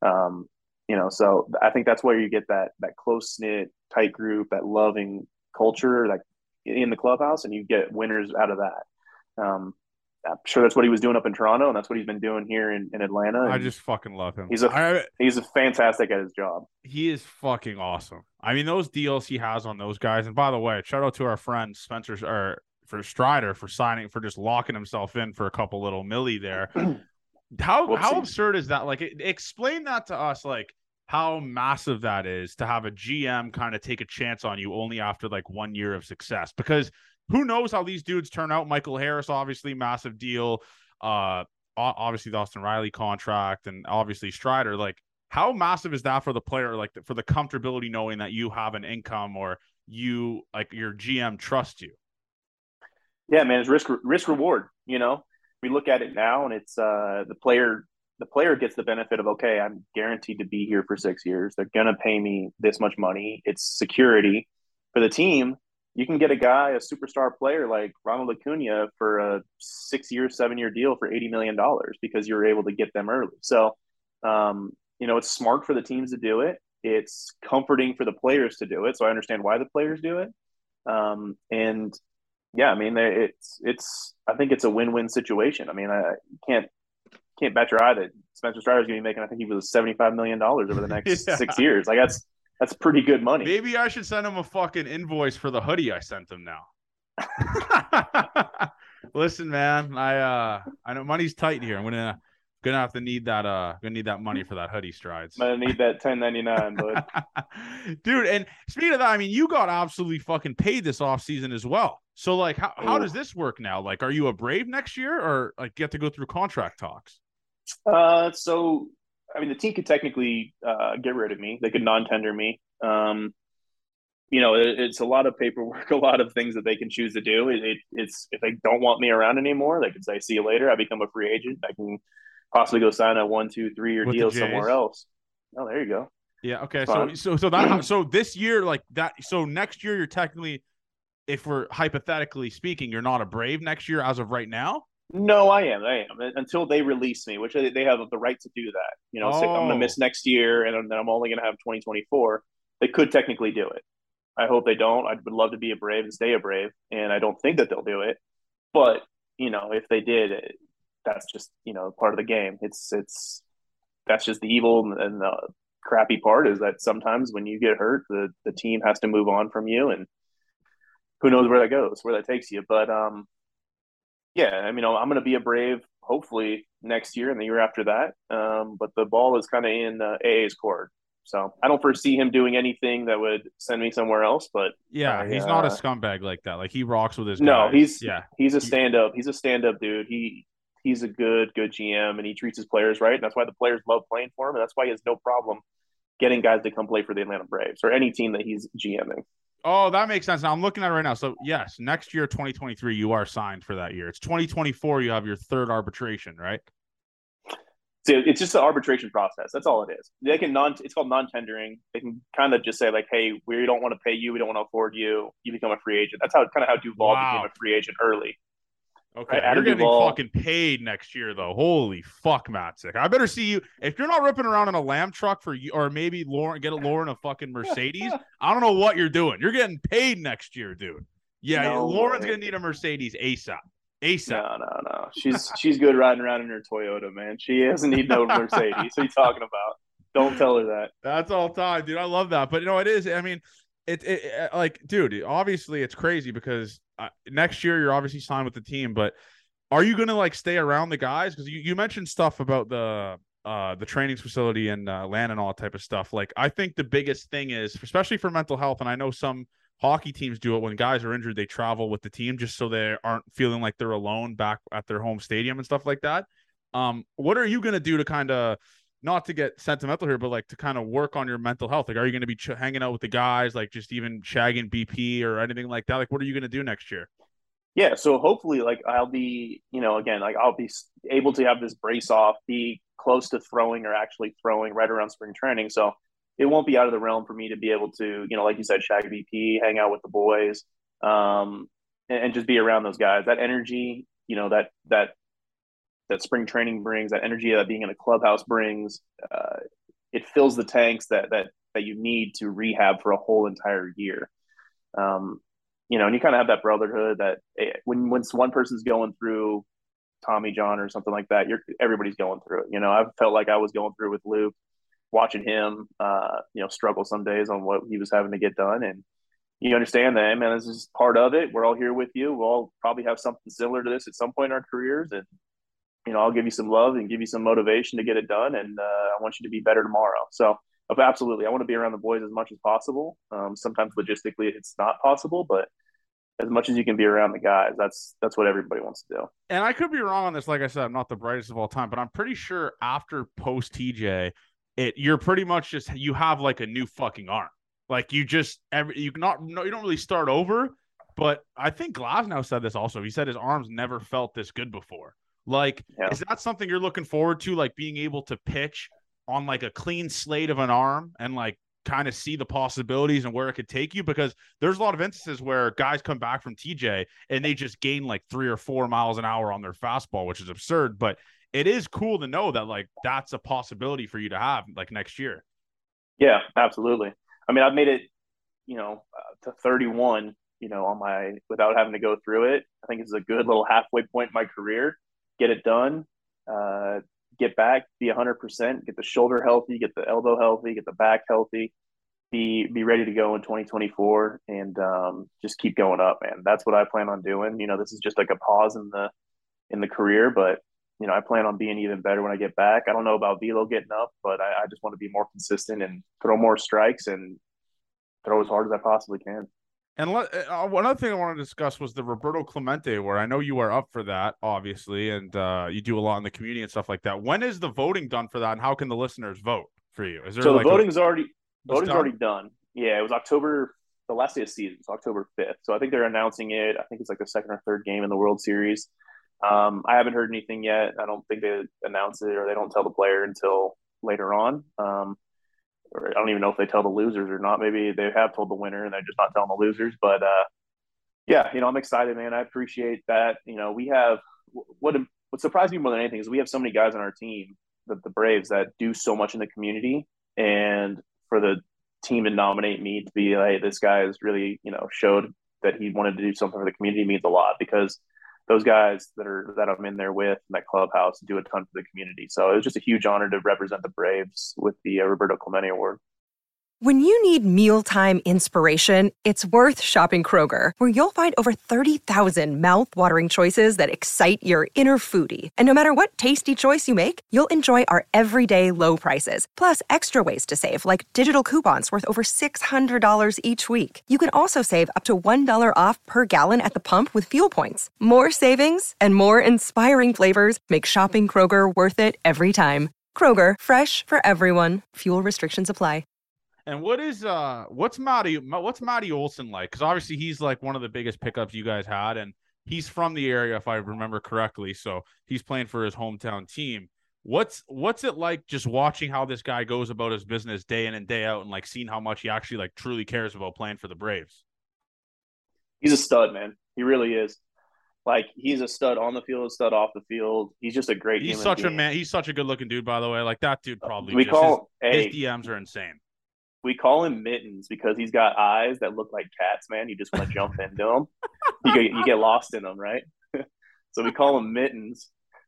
So I think that's where you get that close knit, tight group, that loving culture, like in the clubhouse, and you get winners out of that. I'm sure that's what he was doing up in Toronto, and that's what he's been doing here in Atlanta. I And just fucking love him. he's a fantastic at his job. He is fucking awesome. I mean, those deals he has on those guys. And by the way, shout out to our friend Spencer or for Strider for signing for just locking himself in for a couple little milli there. How absurd is that? Like, explain that to us. Like, how massive that is to have a GM kind of take a chance on you only after like 1 year of success. Because who knows how these dudes turn out? Michael Harris, obviously, massive deal. Obviously the Austin Riley contract, and obviously Strider. Like, how massive is that for the player? Like, for the comfortability knowing that you have an income or you like your GM trusts you. Yeah, man, it's risk reward. We look at it now, and it's the player gets the benefit of, okay, I'm guaranteed to be here for 6 years. They're gonna pay me this much money. It's security for the team. You can get a guy, a superstar player like Ronald Acuna for a 6-year, 7-year deal for $80 million because you're able to get them early. So, it's smart for the teams to do it. It's comforting for the players to do it. So I understand why the players do it. And yeah, I mean, I think it's a win-win situation. I mean, I can't bet your eye that Spencer Strider is going to be making, I think he was $75 million over the next 6 years. Like that's pretty good money. Maybe I should send him a fucking invoice for the hoodie I sent him now. Listen, man, I know money's tight here. I'm gonna have to need that money for that hoodie, Strides. I'm gonna need that $10.99, bud. Dude, and speaking of that, I mean, you got absolutely fucking paid this offseason as well. So like how does this work now? Like, are you a Brave next year, or like you have to go through contract talks? So I mean, the team could technically get rid of me. They could non-tender me. It's a lot of paperwork, a lot of things that they can choose to do. It's if they don't want me around anymore, they could say, "See you later." I become a free agent. I can possibly go sign a 1, 2, 3-year deal somewhere else. Oh, there you go. Yeah. Okay. So this year, like that. So next year, you're technically, if we're hypothetically speaking, you're not a Brave next year as of right now. No, I am until they release me, which they have the right to do that. So I'm going to miss next year, and then I'm only going to have 2024. They could technically do it. I hope they don't. I would love to be a Brave and stay a Brave, and I don't think that they'll do it. But if they did, that's just part of the game. That's just the evil and the crappy part is that sometimes when you get hurt, the team has to move on from you, and who knows where that goes, where that takes you. But yeah, I mean, I'm going to be a Brave hopefully next year and the year after that. But the ball is kind of in AA's court. So I don't foresee him doing anything that would send me somewhere else. But yeah, he's not a scumbag like that. Like, he rocks with his no, guys. he's a stand-up. He's a stand-up dude. He's a good GM, and he treats his players right. And that's why the players love playing for him. And that's why he has no problem getting guys to come play for the Atlanta Braves or any team that he's GMing. Oh, that makes sense. Now I'm looking at it right now. So yes, next year, 2023, you are signed for that year. It's 2024. You have your third arbitration, right? So it's just the arbitration process. That's all it is. They can it's called non-tendering. They can kind of just say like, hey, we don't want to pay you. We don't want to afford you. You become a free agent. That's how Duvall became a free agent early. Okay, right? You're getting fucking paid next year, though. Holy fuck, Matzik. I better see you. If you're not ripping around in a lamb truck for you, or maybe Lauren a fucking Mercedes, I don't know what you're doing. You're getting paid next year, dude. Yeah, Lauren's going to need a Mercedes ASAP. No. She's good riding around in her Toyota, man. She doesn't need no Mercedes. What are you talking about? Don't tell her that. That's all time, dude. I love that. But, it is. I mean, it like, dude, obviously it's crazy because next year you're obviously signed with the team, but are you gonna like stay around the guys? Because you mentioned stuff about the training facility and land and all that type of stuff. Like, I think the biggest thing is, especially for mental health, and I know some hockey teams do it when guys are injured, they travel with the team just so they aren't feeling like they're alone back at their home stadium and stuff like that. What are you gonna do to kind of, not to get sentimental here, but like to kind of work on your mental health? Like, are you going to be hanging out with the guys, like just even shagging BP or anything like that? Like, what are you going to do next year? Yeah. So hopefully, like, I'll be, again, like I'll be able to have this brace off, be close to throwing or actually throwing right around spring training. So it won't be out of the realm for me to be able to, like you said, shag BP, hang out with the boys, and just be around those guys. That energy, that spring training brings, that energy that being in a clubhouse brings, it fills the tanks that you need to rehab for a whole entire year. And you kind of have that brotherhood that when one person's going through Tommy John or something like that, everybody's going through it. I felt like I was going through it with Luke, watching him, struggle some days on what he was having to get done. And you understand that, man, this is part of it. We're all here with you. We'll all probably have something similar to this at some point in our careers. And, I'll give you some love and give you some motivation to get it done. And I want you to be better tomorrow. So absolutely, I want to be around the boys as much as possible. Sometimes logistically it's not possible, but as much as you can be around the guys, that's what everybody wants to do. And I could be wrong on this. Like I said, I'm not the brightest of all time, but I'm pretty sure after post TJ, you're pretty much just, you have like a new fucking arm. Like you don't really start over. But I think Glasnow said this also. He said his arms never felt this good before. Like, Is that something you're looking forward to? Like being able to pitch on like a clean slate of an arm and like kind of see the possibilities and where it could take you? Because there's a lot of instances where guys come back from TJ and they just gain like 3 or 4 miles an hour on their fastball, which is absurd. But it is cool to know that like that's a possibility for you to have like next year. Yeah, absolutely. I mean, I've made it, to 31, without having to go through it. I think it's a good little halfway point in my career. Get it done, get back, be 100%, get the shoulder healthy, get the elbow healthy, get the back healthy, be ready to go in 2024, and just keep going up, man. That's what I plan on doing. This is just like a pause in the career, but I plan on being even better when I get back. I don't know about velo getting up, but I just want to be more consistent and throw more strikes and throw as hard as I possibly can. And one other thing I want to discuss was the Roberto Clemente Award. I know you are up for that, obviously, and you do a lot in the community and stuff like that. When is the voting done for that, and how can the listeners vote for you? Is there so the voting's already done. Yeah, it was October, the last day of the season, so October 5th. So I think they're announcing it. I think it's like the second or third game in the World Series. I haven't heard anything yet. I don't think they announce it or they don't tell the player until later on. Or I don't even know if they tell the losers or not. Maybe they have told the winner and they're just not telling the losers. But yeah, I'm excited, man. I appreciate that. We have what surprised me more than anything is we have so many guys on our team, the Braves, that do so much in the community, and for the team to nominate me to be like, this guy has really, showed that he wanted to do something for the community means a lot, because those guys that I'm in there with in that clubhouse do a ton for the community. So it was just a huge honor to represent the Braves with the Roberto Clemente Award. When you need mealtime inspiration, it's worth shopping Kroger, where you'll find over 30,000 mouth-watering choices that excite your inner foodie. And no matter what tasty choice you make, you'll enjoy our everyday low prices, plus extra ways to save, like digital coupons worth over $600 each week. You can also save up to $1 off per gallon at the pump with fuel points. More savings and more inspiring flavors make shopping Kroger worth it every time. Kroger, fresh for everyone. Fuel restrictions apply. And what's Matty Olson like? Because obviously he's like one of the biggest pickups you guys had, and he's from the area, if I remember correctly. So he's playing for his hometown team. What's it like just watching how this guy goes about his business day in and day out, and like seeing how much he actually like truly cares about playing for the Braves? He's a stud, man. He really is. Like, he's a stud on the field, a stud off the field. He's just a great He's human such being. a man. He's such a good looking dude, by the way. Like, that dude probably his DMs are insane. We call him Mittens because he's got eyes that look like cats, man. You just want to jump into them. You get lost in them, right? So we call him Mittens.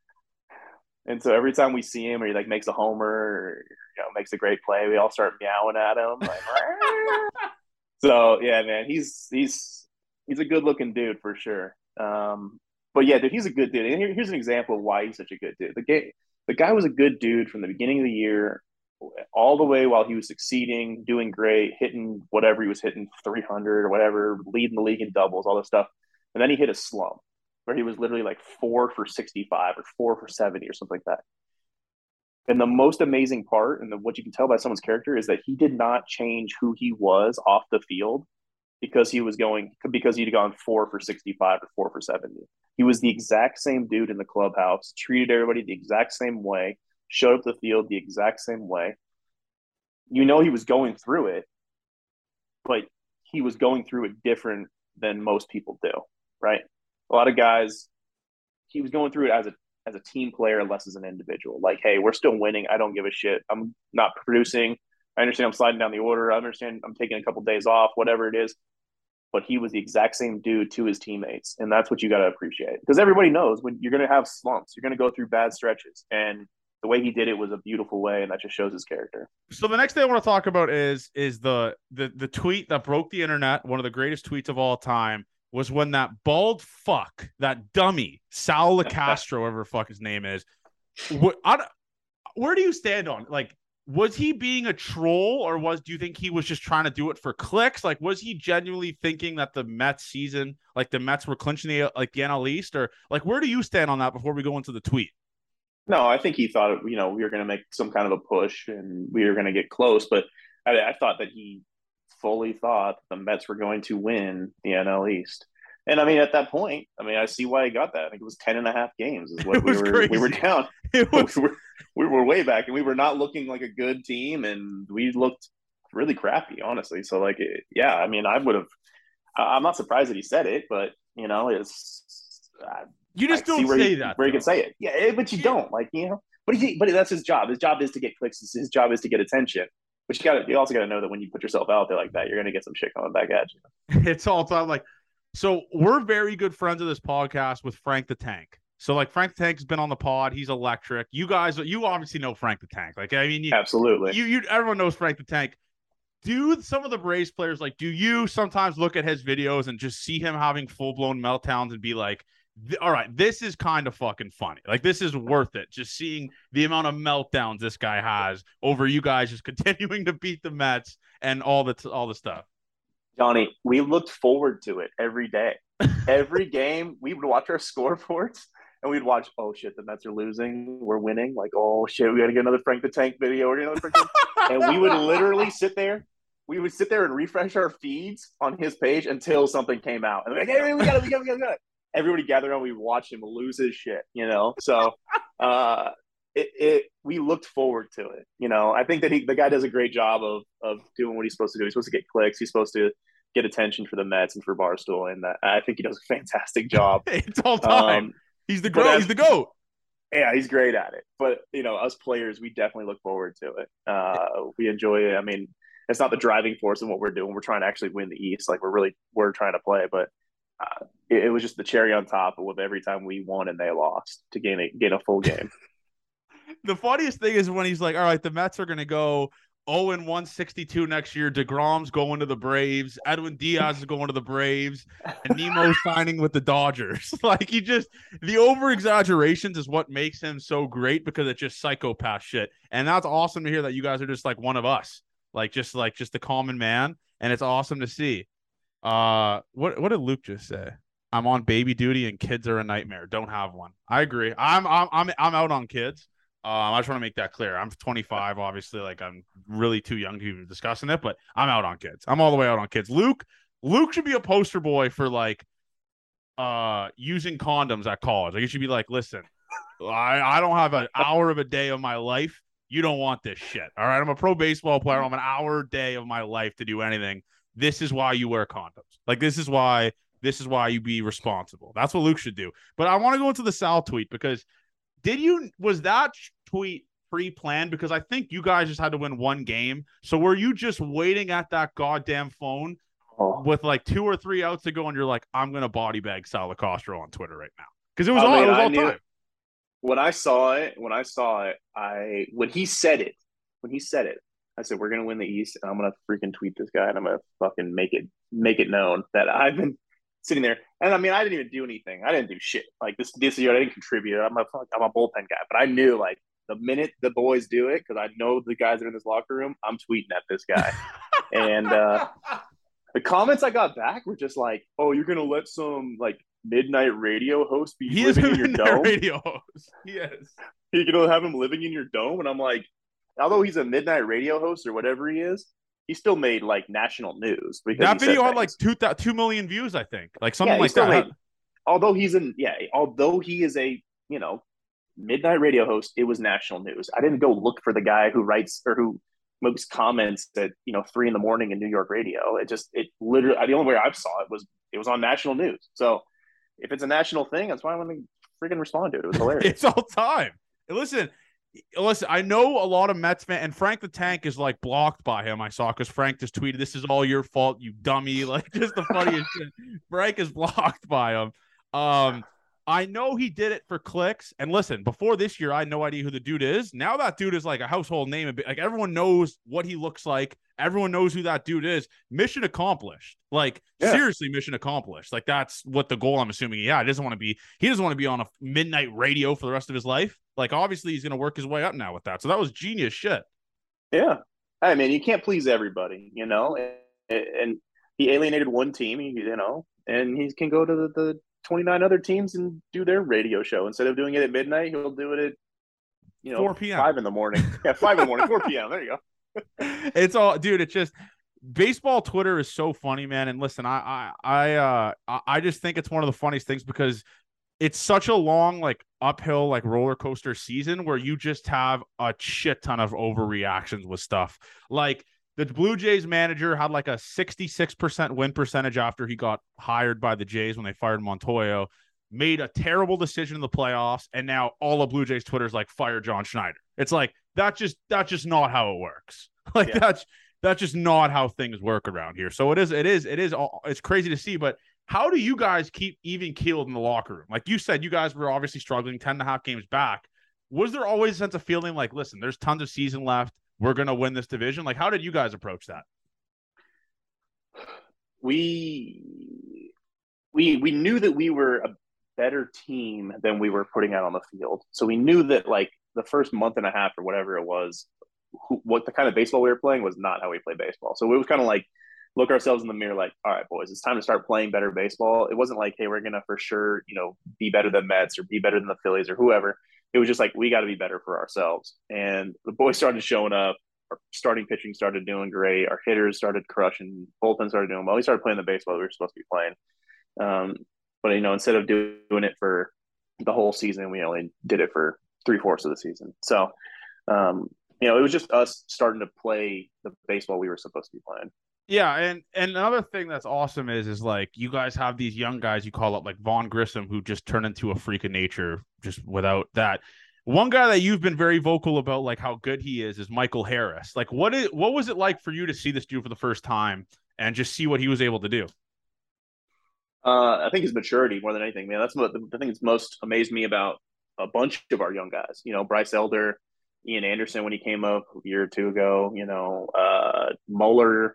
And so every time we see him, or he like makes a homer, or makes a great play, we all start meowing at him. Like, so yeah, man, he's a good looking dude for sure. But yeah, dude, he's a good dude. And here's an example of why he's such a good dude. The guy was a good dude from the beginning of the year, all the way while he was succeeding, doing great, hitting whatever he was hitting, 300 or whatever, leading the league in doubles, all this stuff. And then he hit a slump where he was literally like 4 for 65 or 4 for 70 or something like that. And the most amazing part, and what you can tell by someone's character, is that he did not change who he was off the field because he'd gone 4 for 65 or 4 for 70. He was the exact same dude in the clubhouse, treated everybody the exact same way, showed up the field the exact same way. He was going through it, but he was going through it different than most people do, right? A lot of guys, he was going through it as a team player, less as an individual. Like, hey, we're still winning. I don't give a shit. I'm not producing. I understand I'm sliding down the order. I understand I'm taking a couple days off, whatever it is. but he was the exact same dude to his teammates. And that's what you got to appreciate, because everybody knows when you're going to have slumps, you're going to go through bad stretches. And the way he did it was a beautiful way, and that just shows his character. So the next thing I want to talk about is the tweet that broke the internet, one of the greatest tweets of all time, was when that bald fuck, that dummy, Sal LaCastro, whatever the fuck his name is, where do you stand on? Like, was he being a troll, or do you think he was just trying to do it for clicks? Like, was he genuinely thinking that the Mets season, like the Mets were clinching the NL East, or like, where do you stand on that before we go into the tweet? No, I think he thought, we were going to make some kind of a push and we were going to get close, but I thought that he fully thought the Mets were going to win the NL East. And I mean, at that point, I see why he got that. I think it was 10.5 games is what we were down. We were way back, and we were not looking like a good team, and we looked really crappy, honestly. So I'm not surprised that he said it, but it's, you just don't say that where he can say it. Yeah, but you don't, but that's his job. His job is to get clicks. His job is to get attention. But you also got to know that when you put yourself out there like that, you're going to get some shit coming back at you. It's all time. So we're very good friends of this podcast with Frank the Tank. So Frank the Tank has been on the pod. He's electric. You obviously know Frank the Tank. Absolutely. Everyone knows Frank the Tank. Do some of the Braves players, do you sometimes look at his videos and just see him having full-blown meltdowns and be like, all right, this is kind of fucking funny. This is worth it. Just seeing the amount of meltdowns this guy has over you guys just continuing to beat the Mets and all the stuff. Johnny, we looked forward to it every day. Every game, we would watch our scoreboards and we'd watch, oh shit, the Mets are losing. We're winning. Oh shit, we got to get another Frank the Tank video. And we would literally sit there. We would sit there and refresh our feeds on his page until something came out. And we're like, hey, we got it. Everybody gathered around. We watched him lose his shit, So we looked forward to it. I think that the guy does a great job of doing what he's supposed to do. He's supposed to get clicks. He's supposed to get attention for the Mets and for Barstool, and I think he does a fantastic job. It's all time. He's the GOAT. He's the GOAT. Yeah, he's great at it. But us players, we definitely look forward to it. We enjoy it. It's not the driving force in what we're doing. We're trying to actually win the East. We're trying to play, but it was just the cherry on top of every time we won and they lost to gain a full game. The funniest thing is when he's like, all right, the Mets are going to go 0-162 next year. DeGrom's going to the Braves. Edwin Diaz is going to the Braves. And Nemo's signing with the Dodgers. The over-exaggerations is what makes him so great, because it's just psychopath shit. And that's awesome to hear that you guys are just like one of us. Just the common man. And it's awesome to see. What did Luke just say? I'm on baby duty and kids are a nightmare. Don't have one. I agree. I'm out on kids. I just want to make that clear. I'm 25, obviously. I'm really too young to be discussing it, but I'm out on kids. I'm all the way out on kids. Luke should be a poster boy for using condoms at college. He should be like, listen, I don't have an hour of a day of my life. You don't want this shit. All right. I'm a pro baseball player. I'm an hour a day of my life to do anything. This is why you wear condoms. This is why you be responsible. That's what Luke should do. But I want to go into the Sal tweet, because was that tweet pre-planned? Because I think you guys just had to win one game. So were you just waiting at that goddamn phone with 2 or 3 outs to go, and you're like, I'm going to body bag Sal LaCastro on Twitter right now? Because it was all time. When I saw it, when he said it, I said, we're going to win the East, and I'm going to freaking tweet this guy, and I'm going to fucking make it known that I've been sitting there. And I didn't even do anything. I didn't do shit. This year, I didn't contribute. I'm a bullpen guy. But I knew, the minute the boys do it, because I know the guys that are in this locker room, I'm tweeting at this guy. And the comments I got back were just like, oh, you're going to let some, midnight radio host be living in your dome? Radio host. He is. You're going to have him living in your dome? And I'm like, although he's a midnight radio host or whatever he is, he still made national news. Because that video had 2 million views, I think. Something like that. Although he is a midnight radio host, it was national news. I didn't go look for the guy who writes or who makes comments at 3 a.m. in New York radio. It literally, the only way I saw it was on national news. So if it's a national thing, that's why I want to freaking respond to it. It was hilarious. It's all time. Listen, listen, I know a lot of Mets fans, and Frank the Tank is like blocked by him. I saw because Frank just tweeted, "This is all your fault, you dummy!" Like just the funniest shit. Frank is blocked by him. I know he did it for clicks. And listen, before this year, I had no idea who the dude is. Now that dude is like a household name. Like everyone knows what he looks like. Everyone knows who that dude is. Mission accomplished. Like seriously, mission accomplished. Like that's what the goal I'm assuming. Yeah, he doesn't want to be on a midnight radio for the rest of his life. Like obviously he's going to work his way up now with that. So that was genius shit. Yeah. I mean, you can't please everybody, and he alienated one team, and he can go to the 29 other teams and do their radio show. Instead of doing it at midnight, he'll do it at 4 p.m. 5 in the morning. Yeah, 5 in the morning, 4 p.m. There you go. It's all, dude. It's just baseball Twitter is so funny, man. And listen, I just think it's one of the funniest things because it's such a long, like uphill, like roller coaster season where you just have a shit ton of overreactions with stuff. Like the Blue Jays manager had like a 66% win percentage after he got hired by the Jays when they fired Montoyo, made a terrible decision in the playoffs, and now all of Blue Jays Twitter's like fire John Schneider. It's like that's just not how it works. Like that's just not how things work around here. So it's crazy to see. But how do you guys keep even keeled in the locker room? Like you said, you guys were obviously struggling 10.5 games back. Was there always a sense of feeling like, listen, there's tons of season left, we're going to win this division? Like, how did you guys approach that? We knew that we were a better team than we were putting out on the field. So we knew that like the first month and a half or whatever it was, what the kind of baseball we were playing was not how we play baseball. So it was kind of like look ourselves in the mirror like, all right, boys, it's time to start playing better baseball. It wasn't like, hey, we're going to for sure, be better than Mets or be better than the Phillies or whoever. It was just like, we got to be better for ourselves. And the boys started showing up. Our starting pitching started doing great. Our hitters started crushing. Bullpen started doing well. We started playing the baseball we were supposed to be playing. But, instead of doing it for the whole season, we only did it for 3/4 of the season. So, it was just us starting to play the baseball we were supposed to be playing. Yeah, and another thing that's awesome is like you guys have these young guys you call up like Vaughn Grissom who just turn into a freak of nature just without that. One guy that you've been very vocal about like how good he is Michael Harris. Like what was it like for you to see this dude for the first time and just see what he was able to do? I think his maturity more than anything, man. That's what the thing that's most amazed me about a bunch of our young guys. Bryce Elder, Ian Anderson when he came up a year or two ago. Muller,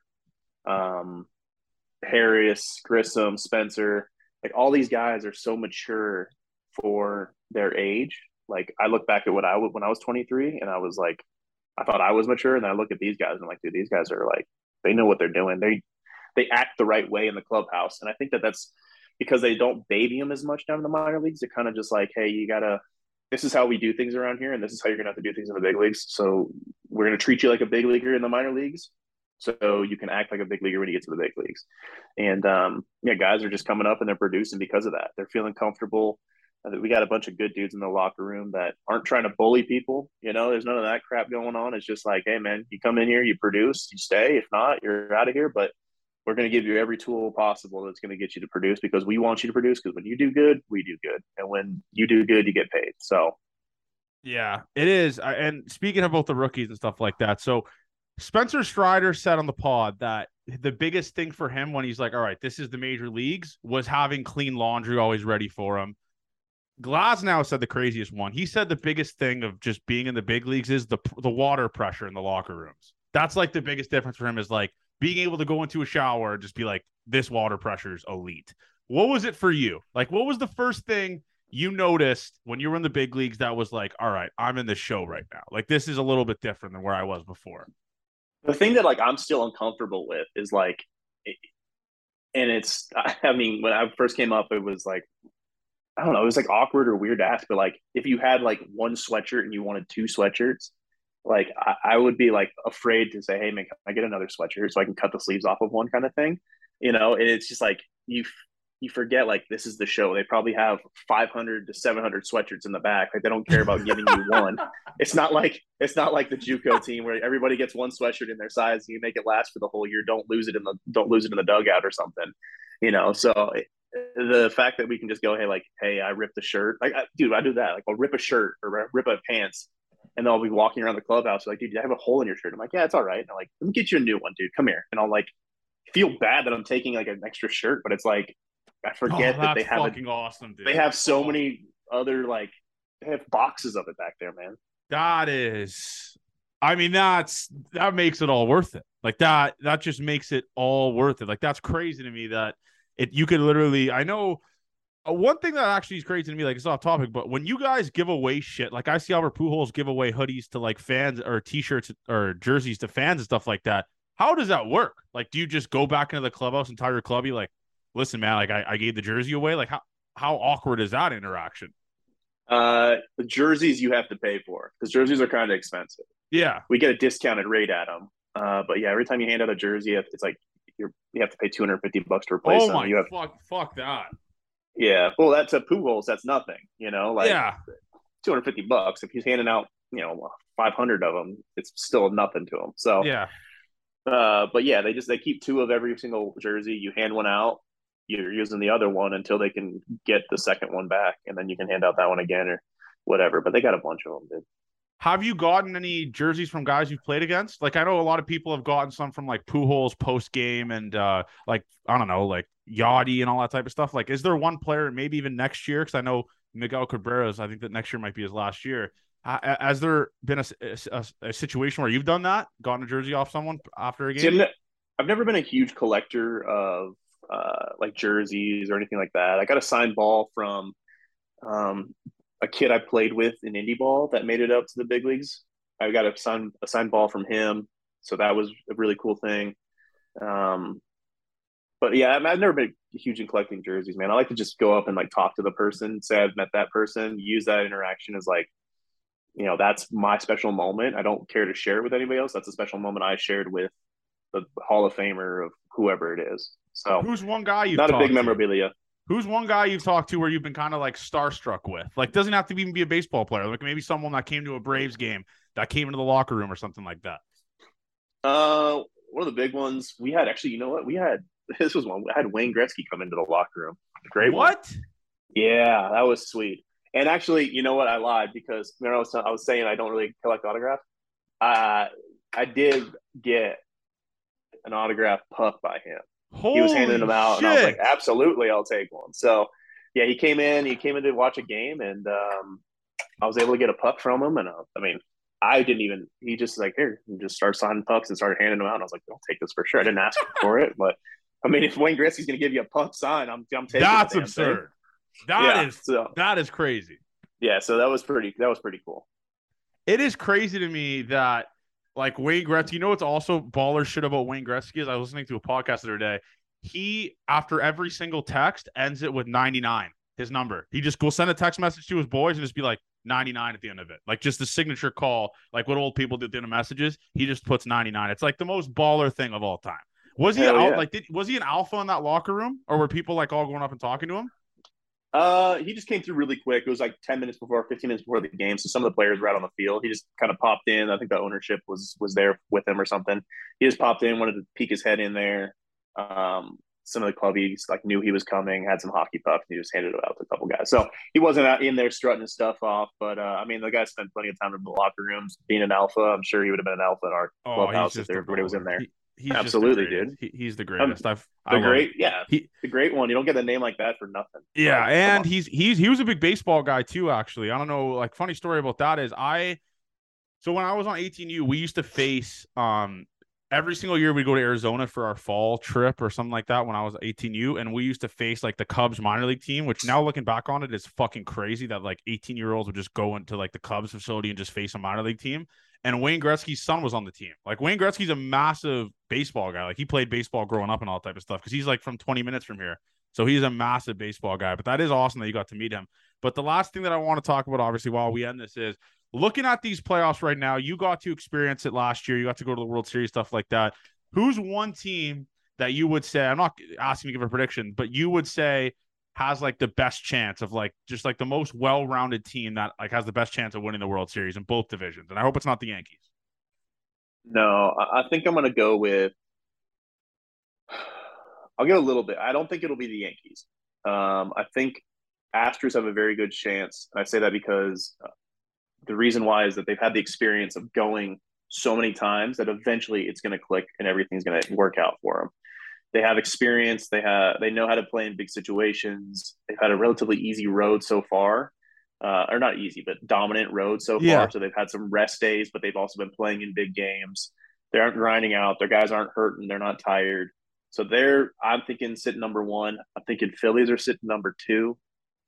Harris, Grissom, Spencer. Like all these guys are so mature for their age. Like I look back at when I was 23, and I was like, I thought I was mature, and then I look at these guys, and I'm like, dude, these guys are like, they know what they're doing. They act the right way in the clubhouse. And I think that's because they don't baby them as much down in the minor leagues. They're kind of just like, hey, this is how we do things around here. And this is how you're going to have to do things in the big leagues. So we're going to treat you like a big leaguer in the minor leagues. So you can act like a big leaguer when you get to the big leagues. And guys are just coming up and they're producing because of that. They're feeling comfortable. We got a bunch of good dudes in the locker room that aren't trying to bully people. There's none of that crap going on. It's just like, hey man, you come in here, you produce, you stay. If not, you're out of here. But we're going to give you every tool possible that's going to get you to produce because we want you to produce because when you do good, we do good. And when you do good, you get paid. So, yeah, it is. And speaking of both the rookies and stuff like that. So Spencer Strider said on the pod that the biggest thing for him when he's like, all right, this is the major leagues was having clean laundry always ready for him. Glasnow said the craziest one. He said the biggest thing of just being in the big leagues is the water pressure in the locker rooms. That's like the biggest difference for him is like, being able to go into a shower and just be like, this water pressure is elite. What was it for you? Like, what was the first thing you noticed when you were in the big leagues that was like, all right, I'm in this show right now. Like, this is a little bit different than where I was before. The thing that like I'm still uncomfortable with is like, and it's, I mean, when I first came up, it was like, I don't know, it was like awkward or weird to ask, but like if you had like one sweatshirt and you wanted 2 sweatshirts, like I would be like afraid to say, hey man, can I get another sweatshirt so I can cut the sleeves off of one kind of thing, and it's just like you forget like this is the show. They probably have 500 to 700 sweatshirts in the back. Like they don't care about giving you one. It's not like the JUCO team where everybody gets one sweatshirt in their size and you make it last for the whole year. Don't lose it in the dugout or something, So the fact that we can just go, hey, I rip the shirt, like, dude, I do that. Like I'll rip a shirt or rip a pants. And they'll be walking around the clubhouse like, dude, I have a hole in your shirt. I'm like, yeah, it's all right. And I'm like, let me get you a new one, dude. Come here. And I'll like feel bad that I'm taking like an extra shirt, but it's like I forget that they have fucking awesome, dude. They have so many other like they have boxes of it back there, man. That is, I mean, that makes it all worth it. Like that just makes it all worth it. Like that's crazy to me that you could literally, I know one thing that actually is crazy to me, like it's off topic, but when you guys give away shit, like I see Albert Pujols give away hoodies to like fans or t-shirts or jerseys to fans and stuff like that. How does that work? Like, do you just go back into the clubhouse and tell your clubby, like, listen, man, like I gave the jersey away? Like how awkward is that interaction? The jerseys you have to pay for because jerseys are kind of expensive. Yeah. We get a discounted rate at them. But yeah, every time you hand out a jersey, it's like you have to pay $250 to replace them. Oh my fuck that. Yeah. Well, that's a Pujols. That's nothing, like $250. If he's handing out, 500 of them, it's still nothing to him. So yeah. But yeah, they keep 2 of every single jersey. You hand one out, you're using the other one until they can get the second one back, and then you can hand out that one again or whatever. But they got a bunch of them, dude. Have you gotten any jerseys from guys you've played against? Like I know a lot of people have gotten some from like Pujols post game and like I don't know, like Yachty and all that type of stuff. Like, is there one player maybe even next year? Because I know Miguel Cabrera's. I think that next year might be his last year. Has there been a situation where you've done that, gotten a jersey off someone after a game? See, I've never been a huge collector of like jerseys or anything like that. I got a signed ball from a kid I played with in indie ball that made it up to the big leagues. I got a signed ball from him, so that was a really cool thing. But yeah, I've never been huge in collecting jerseys, man. I like to just go up and like talk to the person, say I've met that person, use that interaction as like, that's my special moment. I don't care to share it with anybody else. That's a special moment I shared with the Hall of Famer of whoever it is. So who's one guy you've not talked a big to? memorabilia. Who's one guy you've talked to where you've been kind of like starstruck with? Like, doesn't have to even be a baseball player. Like maybe someone that came to a Braves game that came into the locker room or something like that. One of the big ones we had actually, this was one. I had Wayne Gretzky come into the locker room. Great one. What? Yeah, that was sweet. And actually, you know what? I lied because remember I was saying I don't really collect autographs. I did get an autograph puck by him. He was handing them out, and I was like, absolutely, I'll take one. So, yeah, he came in to watch a game, and I was able to get a puck from him. And he just like, here, and just started signing pucks and started handing them out. And I was like, I'll take this for sure. I didn't ask for it, but I mean, if Wayne Gretzky's going to give you a puck sign, I'm taking it. That's absurd. That is crazy. Yeah, so that was pretty cool. It is crazy to me that like Wayne Gretzky, what's also baller shit about Wayne Gretzky is I was listening to a podcast the other day. He, after every single text, ends it with 99, his number. He just will send a text message to his boys and just be like 99 at the end of it. Like just the signature call, like what old people do at the end of messages. He just puts 99. It's like the most baller thing of all time. Was he was he an alpha in that locker room, or were people like all going up and talking to him? He just came through really quick. It was like 15 minutes before the game. So some of the players were out on the field. He just kind of popped in. I think the ownership was there with him or something. He just popped in, wanted to peek his head in there. Some of the clubbies like knew he was coming, had some hockey pucks, and he just handed it out to a couple guys. So he wasn't out in there strutting his stuff off. But I mean, the guy spent plenty of time in the locker rooms being an alpha. I'm sure he would have been an alpha in our clubhouse if everybody was in there. He's absolutely, dude. He's the greatest. The great one. You don't get a name like that for nothing. Yeah, and he was a big baseball guy too. Actually, I don't know. Like, funny story about that is so when I was on 18U, we used to face every single year we'd go to Arizona for our fall trip or something like that when I was 18U, and we used to face like the Cubs minor league team, which now looking back on it is fucking crazy that like 18-year-olds would just go into like the Cubs facility and just face a minor league team. And Wayne Gretzky's son was on the team. Like Wayne Gretzky's a massive baseball guy. Like he played baseball growing up and all that type of stuff because he's like from 20 minutes from here. So he's a massive baseball guy. But that is awesome that you got to meet him. But the last thing that I want to talk about, obviously, while we end this is looking at these playoffs right now. You got to experience it last year. You got to go to the World Series, stuff like that. Who's one team that you would say, I'm not asking you to give a prediction, but you would say has like the best chance of like just like the most well-rounded team that like has the best chance of winning the World Series in both divisions? And I hope it's not the Yankees. No, I think I'm going to go with, I'll get a little bit. I don't think it'll be the Yankees. I think Astros have a very good chance. And I say that because the reason why is that they've had the experience of going so many times that eventually it's going to click and everything's going to work out for them. They have experience. They know how to play in big situations. They've had a relatively easy road so far, or not easy, but dominant road so far. So they've had some rest days, but they've also been playing in big games. They aren't grinding out. Their guys aren't hurting. They're not tired. So I'm thinking sitting number 1. I'm thinking Phillies are sitting number 2.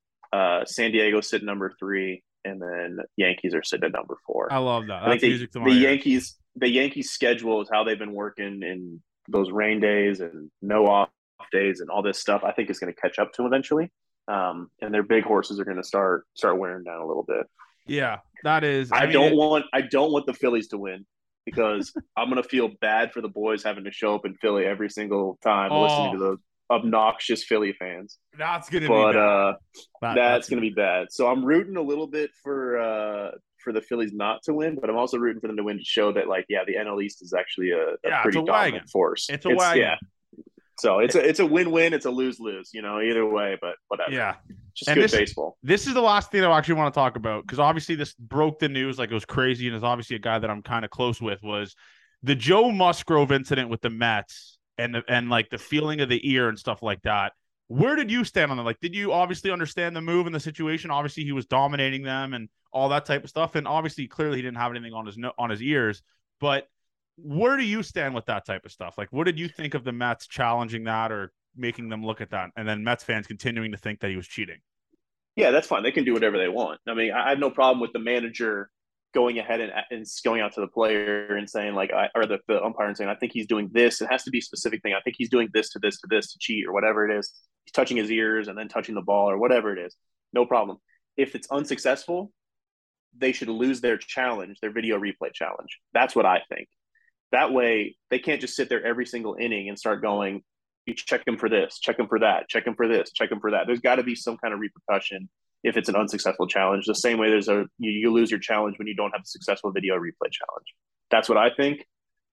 San Diego sitting number 3, and then Yankees are sitting at number 4. I love that. That's music to my ears. The Yankees schedule is how they've been working in those rain days and no off days and all this stuff. I think is going to catch up to them eventually. And their big horses are going to start wearing down a little bit. Yeah, that is. I don't want the Phillies to win, because I'm going to feel bad for the boys having to show up in Philly every single time listening to those obnoxious Philly fans. That's going to be bad. That's going to be bad. So I'm rooting a little bit for the Phillies not to win, but I'm also rooting for them to win to show that, like, the NL East is actually a pretty dominant force. It's a wagon. Yeah. So it's a win-win. It's a lose-lose, either way, but whatever. Yeah. Just good baseball. This is the last thing I actually want to talk about, because obviously this broke the news like it was crazy, and is obviously a guy that I'm kind of close with, was the Joe Musgrove incident with the Mets and like the feeling of the ear and stuff like that. Where did you stand on that? Like, did you obviously understand the move and the situation? Obviously, he was dominating them and all that type of stuff, and obviously, clearly, he didn't have anything on his ears. But where do you stand with that type of stuff? Like, what did you think of the Mets challenging that or making them look at that, and then Mets fans continuing to think that he was cheating? Yeah, that's fine. They can do whatever they want. I mean, I have no problem with the manager going ahead and going out to the player and saying, like, or the umpire and saying, I think he's doing this. It has to be a specific thing. I think he's doing this to this to this to cheat, or whatever it is. He's touching his ears and then touching the ball, or whatever it is. No problem. If it's unsuccessful, they should lose their challenge, their video replay challenge. That's what I think. That way, they can't just sit there every single inning and start going, you check him for this, check him for that, check him for this, check him for that. There's got to be some kind of repercussion if it's an unsuccessful challenge. The same way you lose your challenge when you don't have a successful video replay challenge. That's what I think.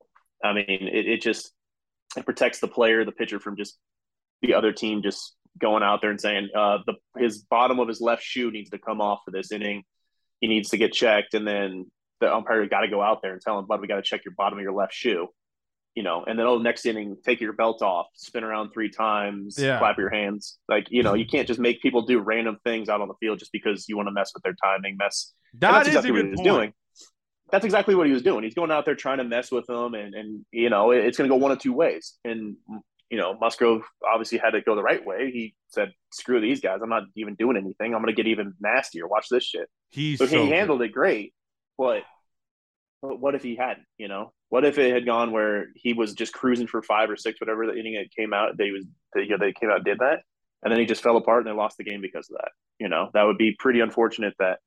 I mean, it protects the player, the pitcher, from just the other team just going out there and saying his bottom of his left shoe needs to come off for this inning. He needs to get checked, and then the umpire got to go out there and tell him, bud, we got to check your bottom of your left shoe. And then next inning, take your belt off, spin around 3 times, clap your hands. Like, you can't just make people do random things out on the field just because you want to mess with their timing. That's exactly what he was doing. That's exactly what he was doing. He's going out there trying to mess with them, and it's going to go one of 2 ways. And, Musgrove obviously had to go the right way. He said, screw these guys. I'm not even doing anything. I'm going to get even nastier. Watch this shit. He handled it great, but what if he hadn't, What if it had gone where he was just cruising for 5 or 6, whatever the inning it came out, they came out and did that, and then he just fell apart and they lost the game because of that. That would be pretty unfortunate. That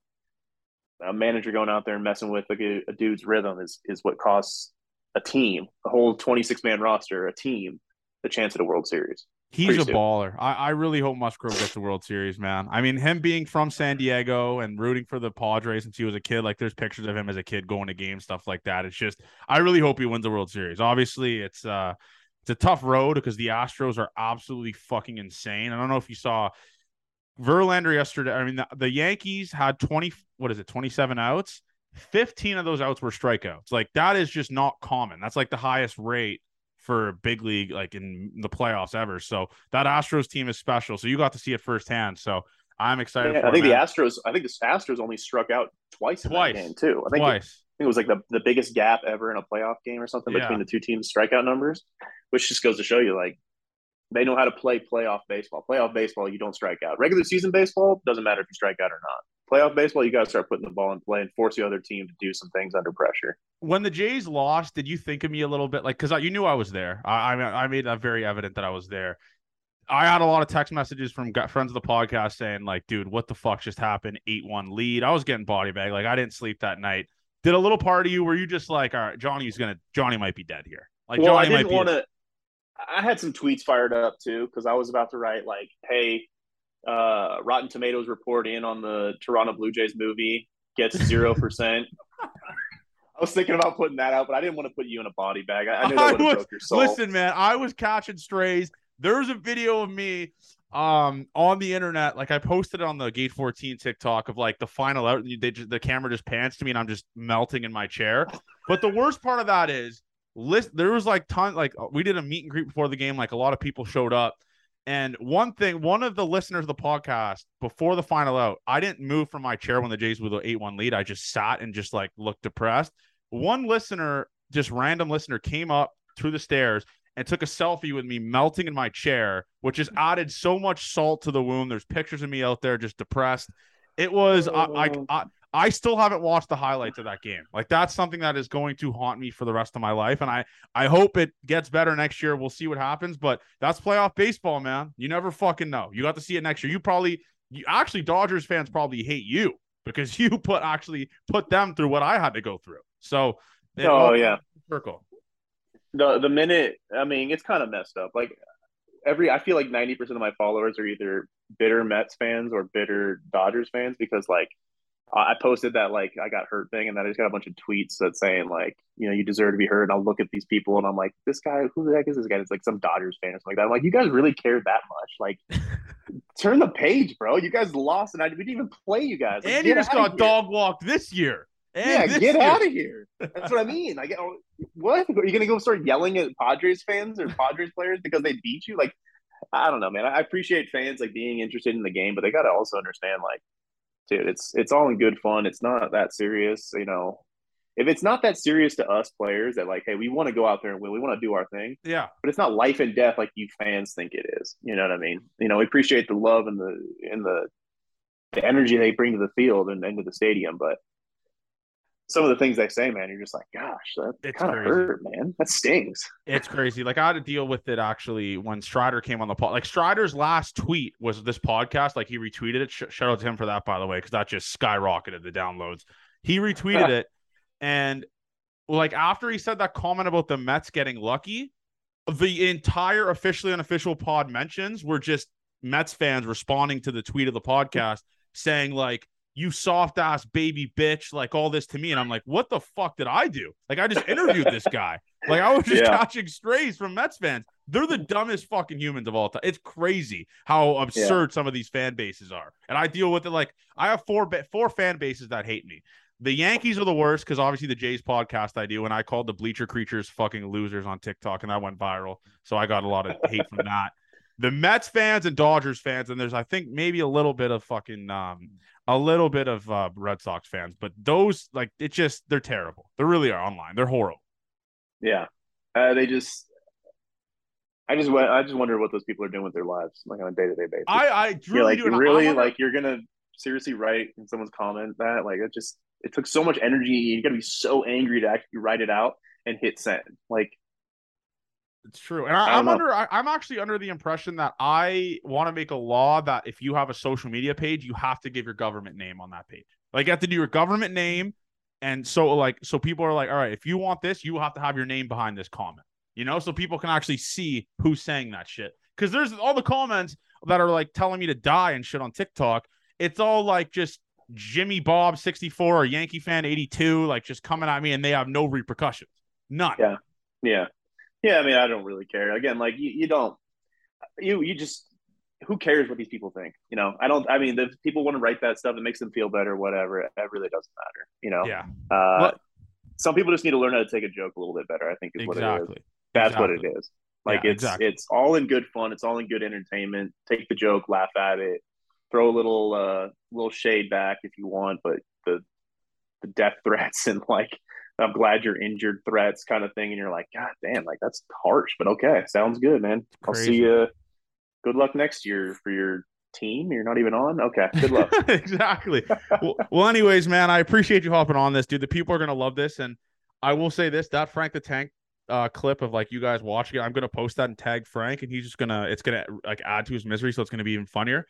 a manager going out there and messing with a dude's rhythm is what costs a team, a whole 26-man roster, a team, the chance at a World Series. He's a baller. I really hope Musgrove gets the World Series, man. I mean, him being from San Diego and rooting for the Padres since he was a kid, like, there's pictures of him as a kid going to games, stuff like that. It's just, I really hope he wins the World Series. Obviously, it's a tough road because the Astros are absolutely fucking insane. I don't know if you saw Verlander yesterday. I mean, the Yankees had 27 outs. 15 of those outs were strikeouts. Like, that is just not common. That's like the highest rate for big league, like in the playoffs ever. So that Astros team is special. So you got to see it firsthand. So I'm excited. I think the Astros only struck out twice in that game too. I think it was like the biggest gap ever in a playoff game or something between the 2 teams' strikeout numbers, which just goes to show you, like, they know how to play playoff baseball. Playoff baseball, you don't strike out. Regular season baseball, doesn't matter if you strike out or not. Playoff baseball, you got to start putting the ball in play and force the other team to do some things under pressure. When the Jays lost, did you think of me a little bit? Like, because you knew I was there. I made that very evident that I was there. I had a lot of text messages from friends of the podcast saying, like, dude, what the fuck just happened? 8-1 lead. I was getting body bag. Like, I didn't sleep that night. Did a little part of you, were you just like, all right, Johnny might be dead here? Like, well, Johnny might be. I had some tweets fired up too, because I was about to write, like, hey, Rotten Tomatoes report in on the Toronto Blue Jays movie gets 0%. I was thinking about putting that out, but I didn't want to put you in a body bag. I knew that would have broke your soul. Listen, man, I was catching strays. There's a video of me on the internet, like I posted it on the Gate 14 TikTok of like the final out, the camera just pans to me and I'm just melting in my chair. But the worst part of that is there was like we did a meet and greet before the game, like a lot of people showed up. And one of the listeners of the podcast before the final out, I didn't move from my chair when the Jays were the 8-1 lead. I just sat and just like looked depressed. One listener, just random listener, came up through the stairs and took a selfie with me melting in my chair, which just added so much salt to the wound. There's pictures of me out there just depressed. It was I still haven't watched the highlights of that game. Like that's something that is going to haunt me for the rest of my life. And I hope it gets better next year. We'll see what happens, but that's playoff baseball, man. You never fucking know. You got to see it next year. Actually Dodgers fans probably hate you because you put them through what I had to go through. So circle. The minute, I mean, it's kind of messed up. Like I feel like 90% of my followers are either bitter Mets fans or bitter Dodgers fans because like I posted that like I got hurt thing and then I just got a bunch of tweets that saying like, you know, you deserve to be hurt. And I'll look at these people and I'm like, this guy, who the heck is this guy? It's like some Dodgers fan or something like that. I'm like, you guys really care that much? Like, turn the page, bro. You guys lost and we didn't even play you guys. Like, and you just got dog walked this year. Get out of here. That's what I mean. Like, what? Are you going to go start yelling at Padres fans or Padres players because they beat you? Like, I don't know, man. I appreciate fans like being interested in the game, but they got to also understand, like, dude, it's all in good fun. It's not that serious, you know. If it's not that serious to us players that like, hey, we want to go out there and win, we want to do our thing. Yeah. But it's not life and death like you fans think it is. You know what I mean? You know, we appreciate the love and the energy they bring to the field and into the stadium, but some of the things they say, man, you're just like, gosh, that kind of hurt, man. That stings. It's crazy. Like I had to deal with it actually when Strider came on the pod. Like Strider's last tweet was this podcast. Like he retweeted it. Shout out to him for that, by the way, because that just skyrocketed the downloads. He retweeted it, and like after he said that comment about the Mets getting lucky, the entire officially unofficial pod mentions were just Mets fans responding to the tweet of the podcast saying like, you soft ass baby bitch, like all this to me. And I'm like, what the fuck did I do? Like, I just interviewed this guy. Like, I was just catching strays from Mets fans. They're the dumbest fucking humans of all time. It's crazy how absurd some of these fan bases are. And I deal with it like I have four fan bases that hate me. The Yankees are the worst because obviously the Jays podcast I do, and I called the Bleacher Creatures fucking losers on TikTok, and that went viral. So I got a lot of hate from that. The Mets fans and Dodgers fans, and there's I think maybe a little bit of fucking Red Sox fans, but those like they're terrible. They really are online. They're horrible. Yeah, I just wonder what those people are doing with their lives, like on a day-to-day basis. I really do. Really, like you're gonna seriously write in someone's comment that like it took so much energy. You got to be so angry to actually write it out and hit send. Like. It's true. And I'm actually under the impression that I want to make a law that if you have a social media page, you have to give your government name on that page. Like you have to do your government name. And so people are like, all right, if you want this, you have to have your name behind this comment, you know, so people can actually see who's saying that shit. Cause there's all the comments that are like telling me to die and shit on TikTok. It's all like just Jimmy Bob 64 or Yankee fan 82, like just coming at me and they have no repercussions. None. Yeah. Yeah. Yeah, I mean, I don't really care. Again, like you just who cares what these people think? You know, I mean, if people want to write that stuff that makes them feel better, whatever, it really doesn't matter. You know, yeah. Some people just need to learn how to take a joke a little bit better. I think is what it is. That's what it is. Like it's all in good fun. It's all in good entertainment. Take the joke, laugh at it, throw a little shade back if you want, but the death threats and like. I'm glad you're injured threats kind of thing. And you're like, God damn, like that's harsh, but okay. Sounds good, man. I'll see you. Good luck next year for your team. You're not even on. Okay. Good luck. Exactly. well, anyways, man, I appreciate you hopping on this, dude. The people are going to love this. And I will say this, that Frank the Tank clip of like you guys watching it, I'm going to post that and tag Frank and he's just it's going to like add to his misery. So it's going to be even funnier.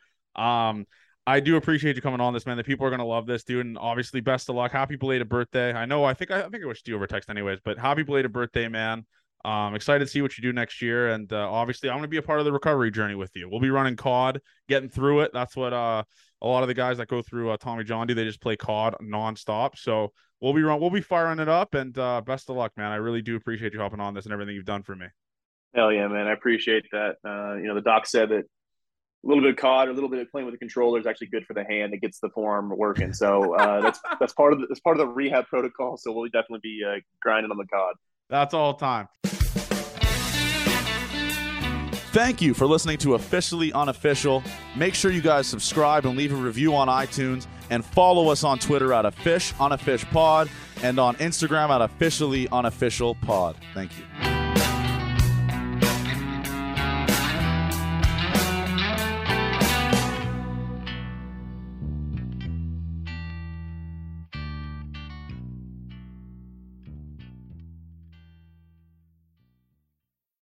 I do appreciate you coming on this, man. The people are going to love this, dude. And obviously, best of luck. Happy belated birthday. I think I wished you over text anyways, but happy belated birthday, man. Excited to see what you do next year. And obviously, I'm going to be a part of the recovery journey with you. We'll be running COD, getting through it. That's what a lot of the guys that go through Tommy John do. They just play COD nonstop. So we'll be firing it up. And best of luck, man. I really do appreciate you hopping on this and everything you've done for me. Hell yeah, man. I appreciate that. You know, the doc said that a little bit of COD, a little bit of playing with the controller is actually good for the hand. It gets the forearm working. So that's part of the rehab protocol. So we'll definitely be grinding on the COD. That's all time. Thank you for listening to Officially Unofficial. Make sure you guys subscribe and leave a review on iTunes, and follow us on Twitter at @OnAfishPod and on Instagram at OfficiallyUnofficialPod. Thank you.